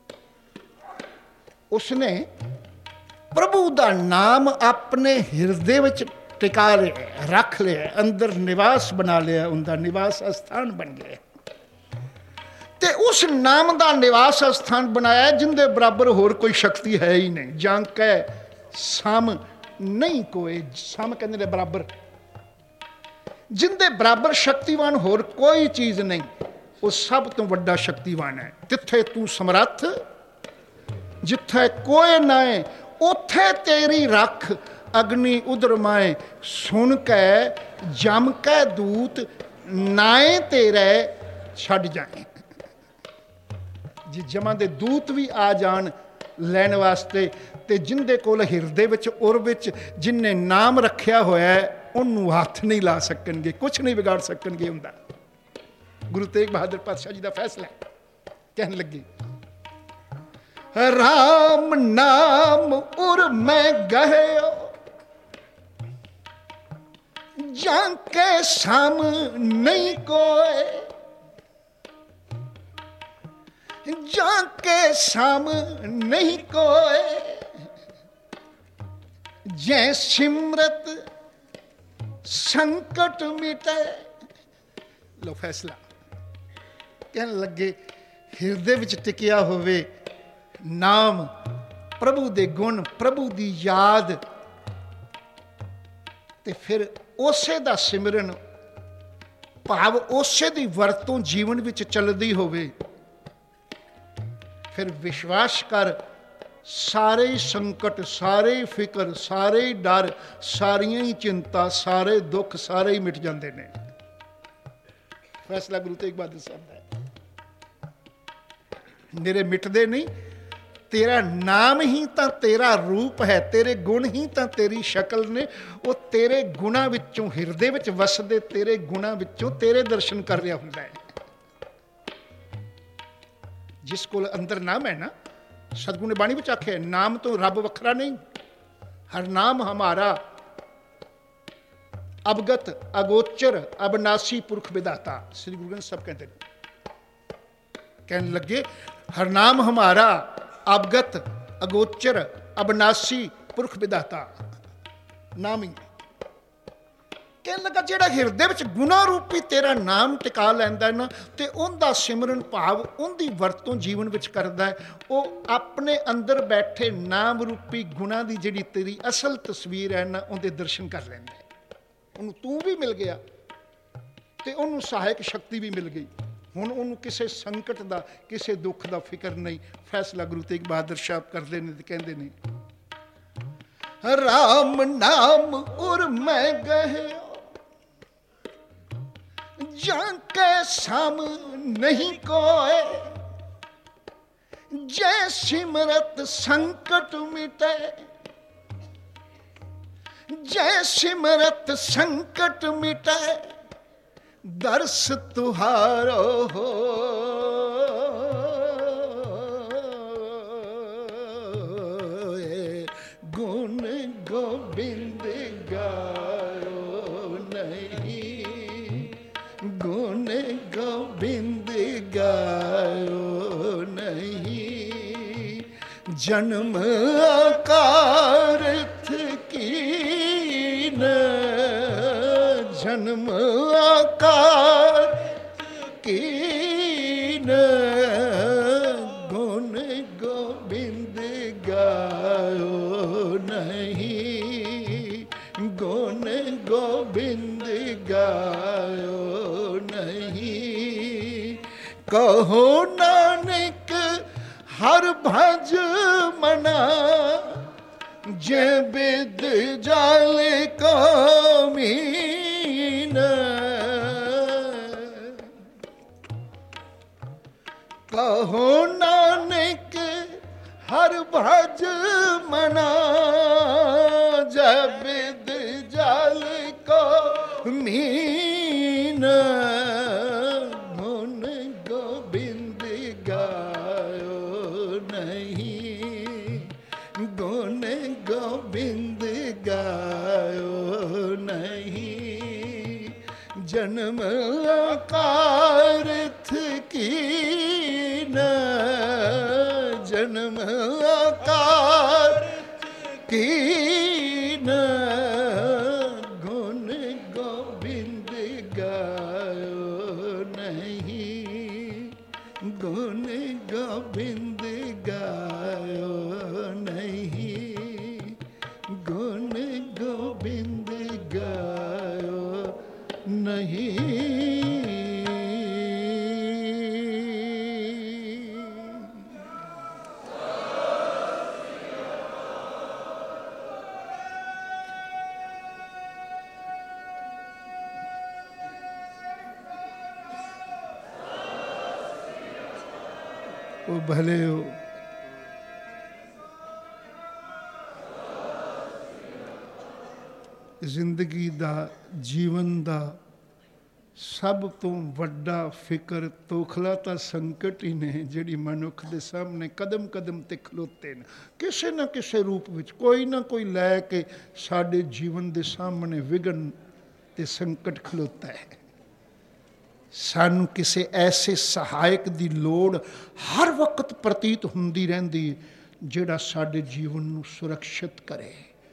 ਉਸਨੇ ਪ੍ਰਭੂ ਦਾ ਨਾਮ ਆਪਣੇ ਹਿਰਦੇ ਵਿੱਚ ਟਿਕਾ ਲਿਆ, ਰੱਖ ਲਿਆ, ਅੰਦਰ ਨਿਵਾਸ ਬਣਾ ਲਿਆ, ਉਹਦਾ ਨਿਵਾਸ ਅਸਥਾਨ ਬਣ ਗਿਆ। ਤੇ ਉਸ ਨਾਮ ਦਾ ਨਿਵਾਸ ਅਸਥਾਨ ਬਣਾਇਆ ਜਿੰਦੇ ਬਰਾਬਰ ਹੋਰ ਕੋਈ ਸ਼ਕਤੀ ਹੈ ਹੀ ਨਹੀਂ। ਜਾਂ ਕਹਿ ਸਮ ਨਹੀਂ ਕੋਈ, ਸਮ ਕਹਿੰਦੇ ਨੇ ਬਰਾਬਰ, ਜਿੰਦੇ ਬਰਾਬਰ ਸ਼ਕਤੀਵਾਨ ਹੋਰ ਕੋਈ ਚੀਜ਼ ਨਹੀਂ। ਉਹ ਸਭ ਤੋਂ ਵੱਡਾ ਸ਼ਕਤੀਵਾਨ ਹੈ। ਜਿੱਥੇ ਤੂੰ ਸਮਰੱਥ, ਜਿੱਥੇ ਕੋਈ ਨਾ ਹੈ, ਉੱਥੇ ਤੇਰੀ ਰੱਖ ਅਗਨੀ ਉਦਰ ਮਾਏ। ਸੁਣ ਕੇ ਜਮ ਕੇ ਦੂਤ ਨਾਏ ਤੇਰੇ ਛੱਡ ਜਾਏ। ਜੇ ਜਮਾਂ ਦੇ ਦੂਤ ਵੀ ਆ ਜਾਣ ਲੈਣ ਵਾਸਤੇ, ਤੇ ਜਿੰਦੇ ਕੋਲ ਹਿਰਦੇ ਵਿੱਚ ਉਰ ਵਿੱਚ ਜਿਨਨੇ ਨਾਮ ਰੱਖਿਆ ਹੋਇਆ ਉਹਨੂੰ ਹੱਥ ਨਹੀਂ ਲਾ ਸਕਣਗੇ, ਕੁਛ ਨਹੀਂ ਵਿਗਾੜ ਸਕਣਗੇ ਹੁੰਦਾ। ਗੁਰੂ ਤੇਗ ਬਹਾਦਰ ਪਾਤਸ਼ਾਹ ਜੀ ਦਾ ਫੈਸਲਾ। ਕਹਿਣ ਲੱਗੇ ਰਾਮ ਨਾਮ ਉਰ ਮੈਂ ਗਹਿਓ ਜਾਂ ਕੇ ਸਮ ਨਹੀਂ ਕੋਏ। ਜਾਂ ਕੇ ਸਮ ਨਹੀਂ ਕੋਏ ਜੈ ਸਿਮਰਤ ਸੰਕਟ ਮਿਟੇ। ਲੋ ਫੈਸਲਾ। ਕਹਿਣ ਲੱਗੇ ਹਿਰਦੇ ਵਿੱਚ ਟਿਕਿਆ ਹੋਵੇ ਨਾਮ, ਪ੍ਰਭੂ ਦੇ ਗੁਣ, ਪ੍ਰਭੂ ਦੀ ਯਾਦ, ਤੇ ਫਿਰ ਉਸੇ ਦਾ ਸਿਮਰਨ ਭਾਵ ਉਸੇ ਦੀ ਵਰਤੋਂ ਜੀਵਨ ਵਿੱਚ ਚੱਲਦੀ ਹੋਵੇ, ਫਿਰ ਵਿਸ਼ਵਾਸ ਕਰ ਸਾਰੇ ਸੰਕਟ, ਸਾਰੇ ਫਿਕਰ, ਸਾਰੇ ਡਰ, ਸਾਰੀਆਂ ਹੀ ਚਿੰਤਾ, ਸਾਰੇ ਦੁੱਖ ਸਾਰੇ ਹੀ ਮਿਟ ਜਾਂਦੇ ਨੇ। ਫੈਸਲਾ ਗੁਰੂ ਤੇਗ ਬਹਾਦਰ ਸਾਹਿਬ ਦਾ। ਮੇਰੇ ਮਿਟਦੇ ਨਹੀਂ, ਤੇਰਾ ਨਾਮ ਹੀ ਤਾਂ ਤੇਰਾ ਰੂਪ ਹੈ, ਤੇਰੇ ਗੁਣ ਹੀ ਤਾਂ ਤੇਰੀ ਸ਼ਕਲ ਨੇ। ਉਹ ਤੇਰੇ ਗੁਣਾਂ ਵਿੱਚੋਂ, ਹਿਰਦੇ ਵਿੱਚ ਵਸਦੇ ਤੇਰੇ ਗੁਣਾਂ ਵਿੱਚੋਂ ਤੇਰੇ ਦਰਸ਼ਨ ਕਰ ਰਿਹਾ ਹੁੰਦਾ ਹੈ। ਜਿਸ ਕੋਲ ਅੰਦਰ ਨਾਮ ਹੈ ਨਾ, ਸਤਿਗੁਰੂ ਨੇ ਬਾਣੀ ਵਿੱਚ ਆਖਿਆ, ਨਾਮ ਤੋਂ ਰੱਬ ਵੱਖਰਾ ਨਹੀਂ। ਹਰ ਨਾਮ ਹਮਾਰਾ ਅਵਗਤ ਅਗੋਚਰ ਅਬਨਾਸੀ ਪੁਰਖ ਵਿਦਾਤਾ। ਸ੍ਰੀ ਗੁਰੂ ਗ੍ਰੰਥ ਸਾਹਿਬ ਕਹਿੰਦੇ ਨੇ, ਕਹਿਣ ਲੱਗੇ ਹਰ ਨਾਮ ਹਮਾਰਾ ਅਵਗਤ ਅਗੋਚਰ ਅਬਨਾਸੀ ਪੁਰਖ ਵਿਦਾਤਾ। ਨਾਮ ਹੀ ਕਹਿਣ ਲੱਗਾ ਜਿਹੜਾ ਹਿਰਦੇ ਵਿੱਚ ਗੁਣਾ ਰੂਪੀ ਤੇਰਾ ਨਾਮ ਟਿਕਾ ਲੈਂਦਾ ਨਾ, ਤੇ ਉਹਦਾ ਸਿਮਰਨ ਭਾਵ ਉਹਦੀ ਵਰਤੋਂ ਜੀਵਨ ਵਿੱਚ ਕਰਦਾ ਹੈ, ਉਹ ਆਪਣੇ ਅੰਦਰ ਬੈਠੇ ਨਾਮ ਰੂਪੀ ਗੁਣਾ ਦੀ ਜਿਹੜੀ ਤੇਰੀ ਅਸਲ ਤਸਵੀਰ ਹੈ ਨਾ, ਉਹਦੇ ਦਰਸ਼ਨ ਕਰ ਲੈਂਦਾ ਹੈ। ਉਹਨੂੰ ਤੂੰ ਵੀ ਮਿਲ ਗਿਆ ਤੇ ਉਹਨੂੰ ਸਹਾਇਕ ਸ਼ਕਤੀ ਵੀ ਮਿਲ ਗਈ। ਹੁਣ ਉਹਨੂੰ ਕਿਸੇ ਸੰਕਟ ਦਾ, ਕਿਸੇ ਦੁੱਖ ਦਾ ਫਿਕਰ ਨਹੀਂ। ਫੈਸਲਾ ਗੁਰੂ ਤੇਗ ਬਹਾਦਰ ਸਾਹਿਬ ਕਰਦੇ ਨੇ ਤੇ ਕਹਿੰਦੇ ਨੇ, ਰਾਮ ਨਾਮ ਉਰ ਮੈਂ ਗਹਿ ਜਾਂ ਕੇ ਸਾਮ ਨਹੀਂ ਕੋਏ, ਜੈ ਸਿਮਰਤ ਸੰਕਟ ਮਿਟੇ, जय सिमरत संकट मिटे, दर्श तुहारो हो गुण गोबिंद गायो नहीं, गुण गोबिंद गायो नहीं, जन्म आकारथ की जन्म आकार कीन, गुण गोबिंद गायो नहीं, गुण गोबिंद गायो नहीं। कहो नानक हर भज मना, जे बिद जाल को मीन, कहो नानक हर भज मना, जे बिद जाल को मीन, गुण गोबिंद गायो नहीं, गुण गोबिंद गायो नहीं, जन्म आकारथ कीन, जन्म आकारथ कीन, गुण गोबिंद गायो नहीं, गुण गोबिंद गायो नहीं, गुण गोबिंद गायो नहीं। ਉਹ ਭਲੇ ਹੋ ਜ਼ਿੰਦਗੀ ਦਾ, ਜੀਵਨ ਦਾ ਸਭ ਤੋਂ ਵੱਡਾ ਫਿਕਰ ਤੋਖਲਾ ਤਾਂ ਸੰਕਟ ਹੀ ਨੇ, ਜਿਹੜੀ ਮਨੁੱਖ ਦੇ ਸਾਹਮਣੇ ਕਦਮ ਕਦਮ ਤੇ ਖਲੋਤੇ ਨੇ, ਕਿਸੇ ਨਾ ਕਿਸੇ ਰੂਪ ਵਿੱਚ ਕੋਈ ਨਾ ਕੋਈ ਲੈ ਕੇ ਸਾਡੇ ਜੀਵਨ ਦੇ ਸਾਹਮਣੇ ਵਿਘਨ ਤੇ ਸੰਕਟ ਖਲੋਤਾ ਹੈ। ਸਾਨੂੰ ਕਿਸੇ ਐਸੇ ਸਹਾਇਕ ਦੀ ਲੋੜ ਹਰ ਵਕਤ ਪ੍ਰਤੀਤ ਹੁੰਦੀ ਰਹਿੰਦੀ ਹੈ, ਜਿਹੜਾ ਸਾਡੇ ਜੀਵਨ ਨੂੰ ਸੁਰੱਖਿਅਤ ਕਰੇ।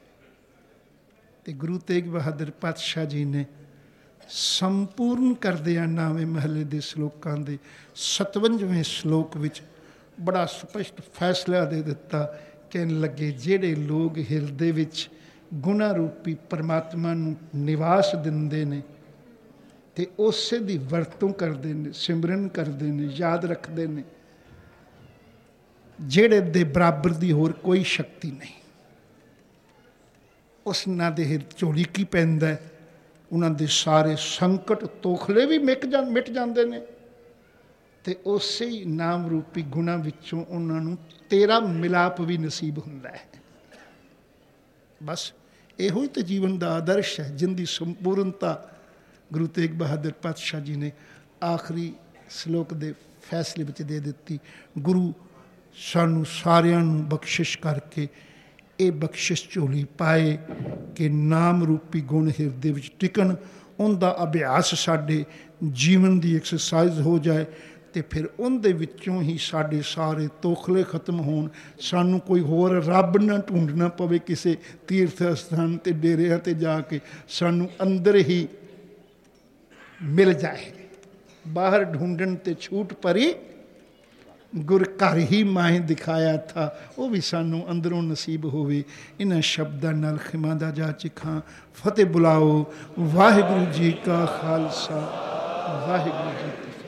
ਤੇ ਗੁਰੂ ਤੇਗ ਬਹਾਦਰ ਪਾਤਸ਼ਾਹ ਜੀ ਨੇ ਸੰਪੂਰਨ ਕਰਦਿਆਂ 9ਵੇਂ ਮਹੱਲੇ ਦੇ ਸ਼ਲੋਕਾਂ ਦੇ 57ਵੇਂ ਸ਼ਲੋਕ ਵਿੱਚ ਬੜਾ ਸਪਸ਼ਟ ਫੈਸਲਾ ਦੇ ਦਿੱਤਾ। ਕਹਿਣ ਲੱਗੇ, ਜਿਹੜੇ ਲੋਕ ਹਿਰਦੇ ਵਿੱਚ ਗੁਣਾ ਰੂਪੀ ਪਰਮਾਤਮਾ ਨੂੰ ਨਿਵਾਸ ਦਿੰਦੇ ਨੇ ਤੇ ਉਸੇ ਦੀ ਵਰਤੋਂ ਕਰਦੇ ਨੇ, ਸਿਮਰਨ ਕਰਦੇ ਨੇ, ਯਾਦ ਰੱਖਦੇ ਨੇ, ਜਿਹੜੇ ਦੇ ਬਰਾਬਰ ਦੀ ਹੋਰ ਕੋਈ ਸ਼ਕਤੀ ਨਹੀਂ। ਉਸ ਨਾਲ ਦੇ ਹਿਰਦੇ ਝੋਲੀ ਕੀ ਪੈਂਦਾ, ਉਹਨਾਂ ਦੇ ਸਾਰੇ ਸੰਕਟ ਤੋਖਲੇ ਵੀ ਮਿਟ ਜਾਂਦੇ ਨੇ। ਅਤੇ ਉਸੇ ਹੀ ਨਾਮ ਰੂਪੀ ਗੁਣਾਂ ਵਿੱਚੋਂ ਉਹਨਾਂ ਨੂੰ ਤੇਰਾ ਮਿਲਾਪ ਵੀ ਨਸੀਬ ਹੁੰਦਾ ਹੈ। ਬਸ ਇਹੋ ਹੀ ਤਾਂ ਜੀਵਨ ਦਾ ਆਦਰਸ਼ ਹੈ, ਜਿਹਦੀ ਸੰਪੂਰਨਤਾ ਗੁਰੂ ਤੇਗ ਬਹਾਦਰ ਪਾਤਸ਼ਾਹ ਜੀ ਨੇ ਆਖਰੀ ਸਲੋਕ ਦੇ ਫੈਸਲੇ ਵਿੱਚ ਦੇ ਦਿੱਤੀ। ਗੁਰੂ ਸਾਨੂੰ ਸਾਰਿਆਂ ਨੂੰ ਬਖਸ਼ਿਸ਼ ਕਰਕੇ ਇਹ ਬਖਸ਼ਿਸ਼ ਝੋਲੀ ਪਾਏ ਕਿ ਨਾਮ ਰੂਪੀ ਗੁਣ ਹਿਰਦੇ ਵਿੱਚ ਟਿਕਣ, ਉਹਦਾ ਅਭਿਆਸ ਸਾਡੇ ਜੀਵਨ ਦੀ ਐਕਸਰਸਾਈਜ਼ ਹੋ ਜਾਏ ਅਤੇ ਫਿਰ ਉਹਦੇ ਵਿੱਚੋਂ ਹੀ ਸਾਡੇ ਸਾਰੇ ਤੋਖਲੇ ਖਤਮ ਹੋਣ। ਸਾਨੂੰ ਕੋਈ ਹੋਰ ਰੱਬ ਨਾ ਢੂੰਡਣਾ ਪਵੇ ਕਿਸੇ ਤੀਰਥ ਅਸਥਾਨ 'ਤੇ ਡੇਰਿਆਂ 'ਤੇ ਜਾ ਕੇ, ਸਾਨੂੰ ਅੰਦਰ ਹੀ ਮਿਲ ਜਾਏ। ਬਾਹਰ ਢੂੰਡਣ 'ਤੇ ਛੂਟ ਪਰੀ, ਗੁਰ ਘਰ ਹੀ ਮਾਹੇ ਦਿਖਾਇਆ ਥਾ, ਉਹ ਵੀ ਸਾਨੂੰ ਅੰਦਰੋਂ ਨਸੀਬ ਹੋਵੇ। ਇਹਨਾਂ ਸ਼ਬਦਾਂ ਨਾਲ ਖਿਮਾ ਦਾ ਜਾ ਚਿਖਾਂ। ਫਤਿਹ ਬੁਲਾਓ। ਵਾਹਿਗੁਰੂ ਜੀ ਕਾ ਖਾਲਸਾ, ਵਾਹਿਗੁਰੂ ਜੀ ਕੀ ਫਤਿਹ।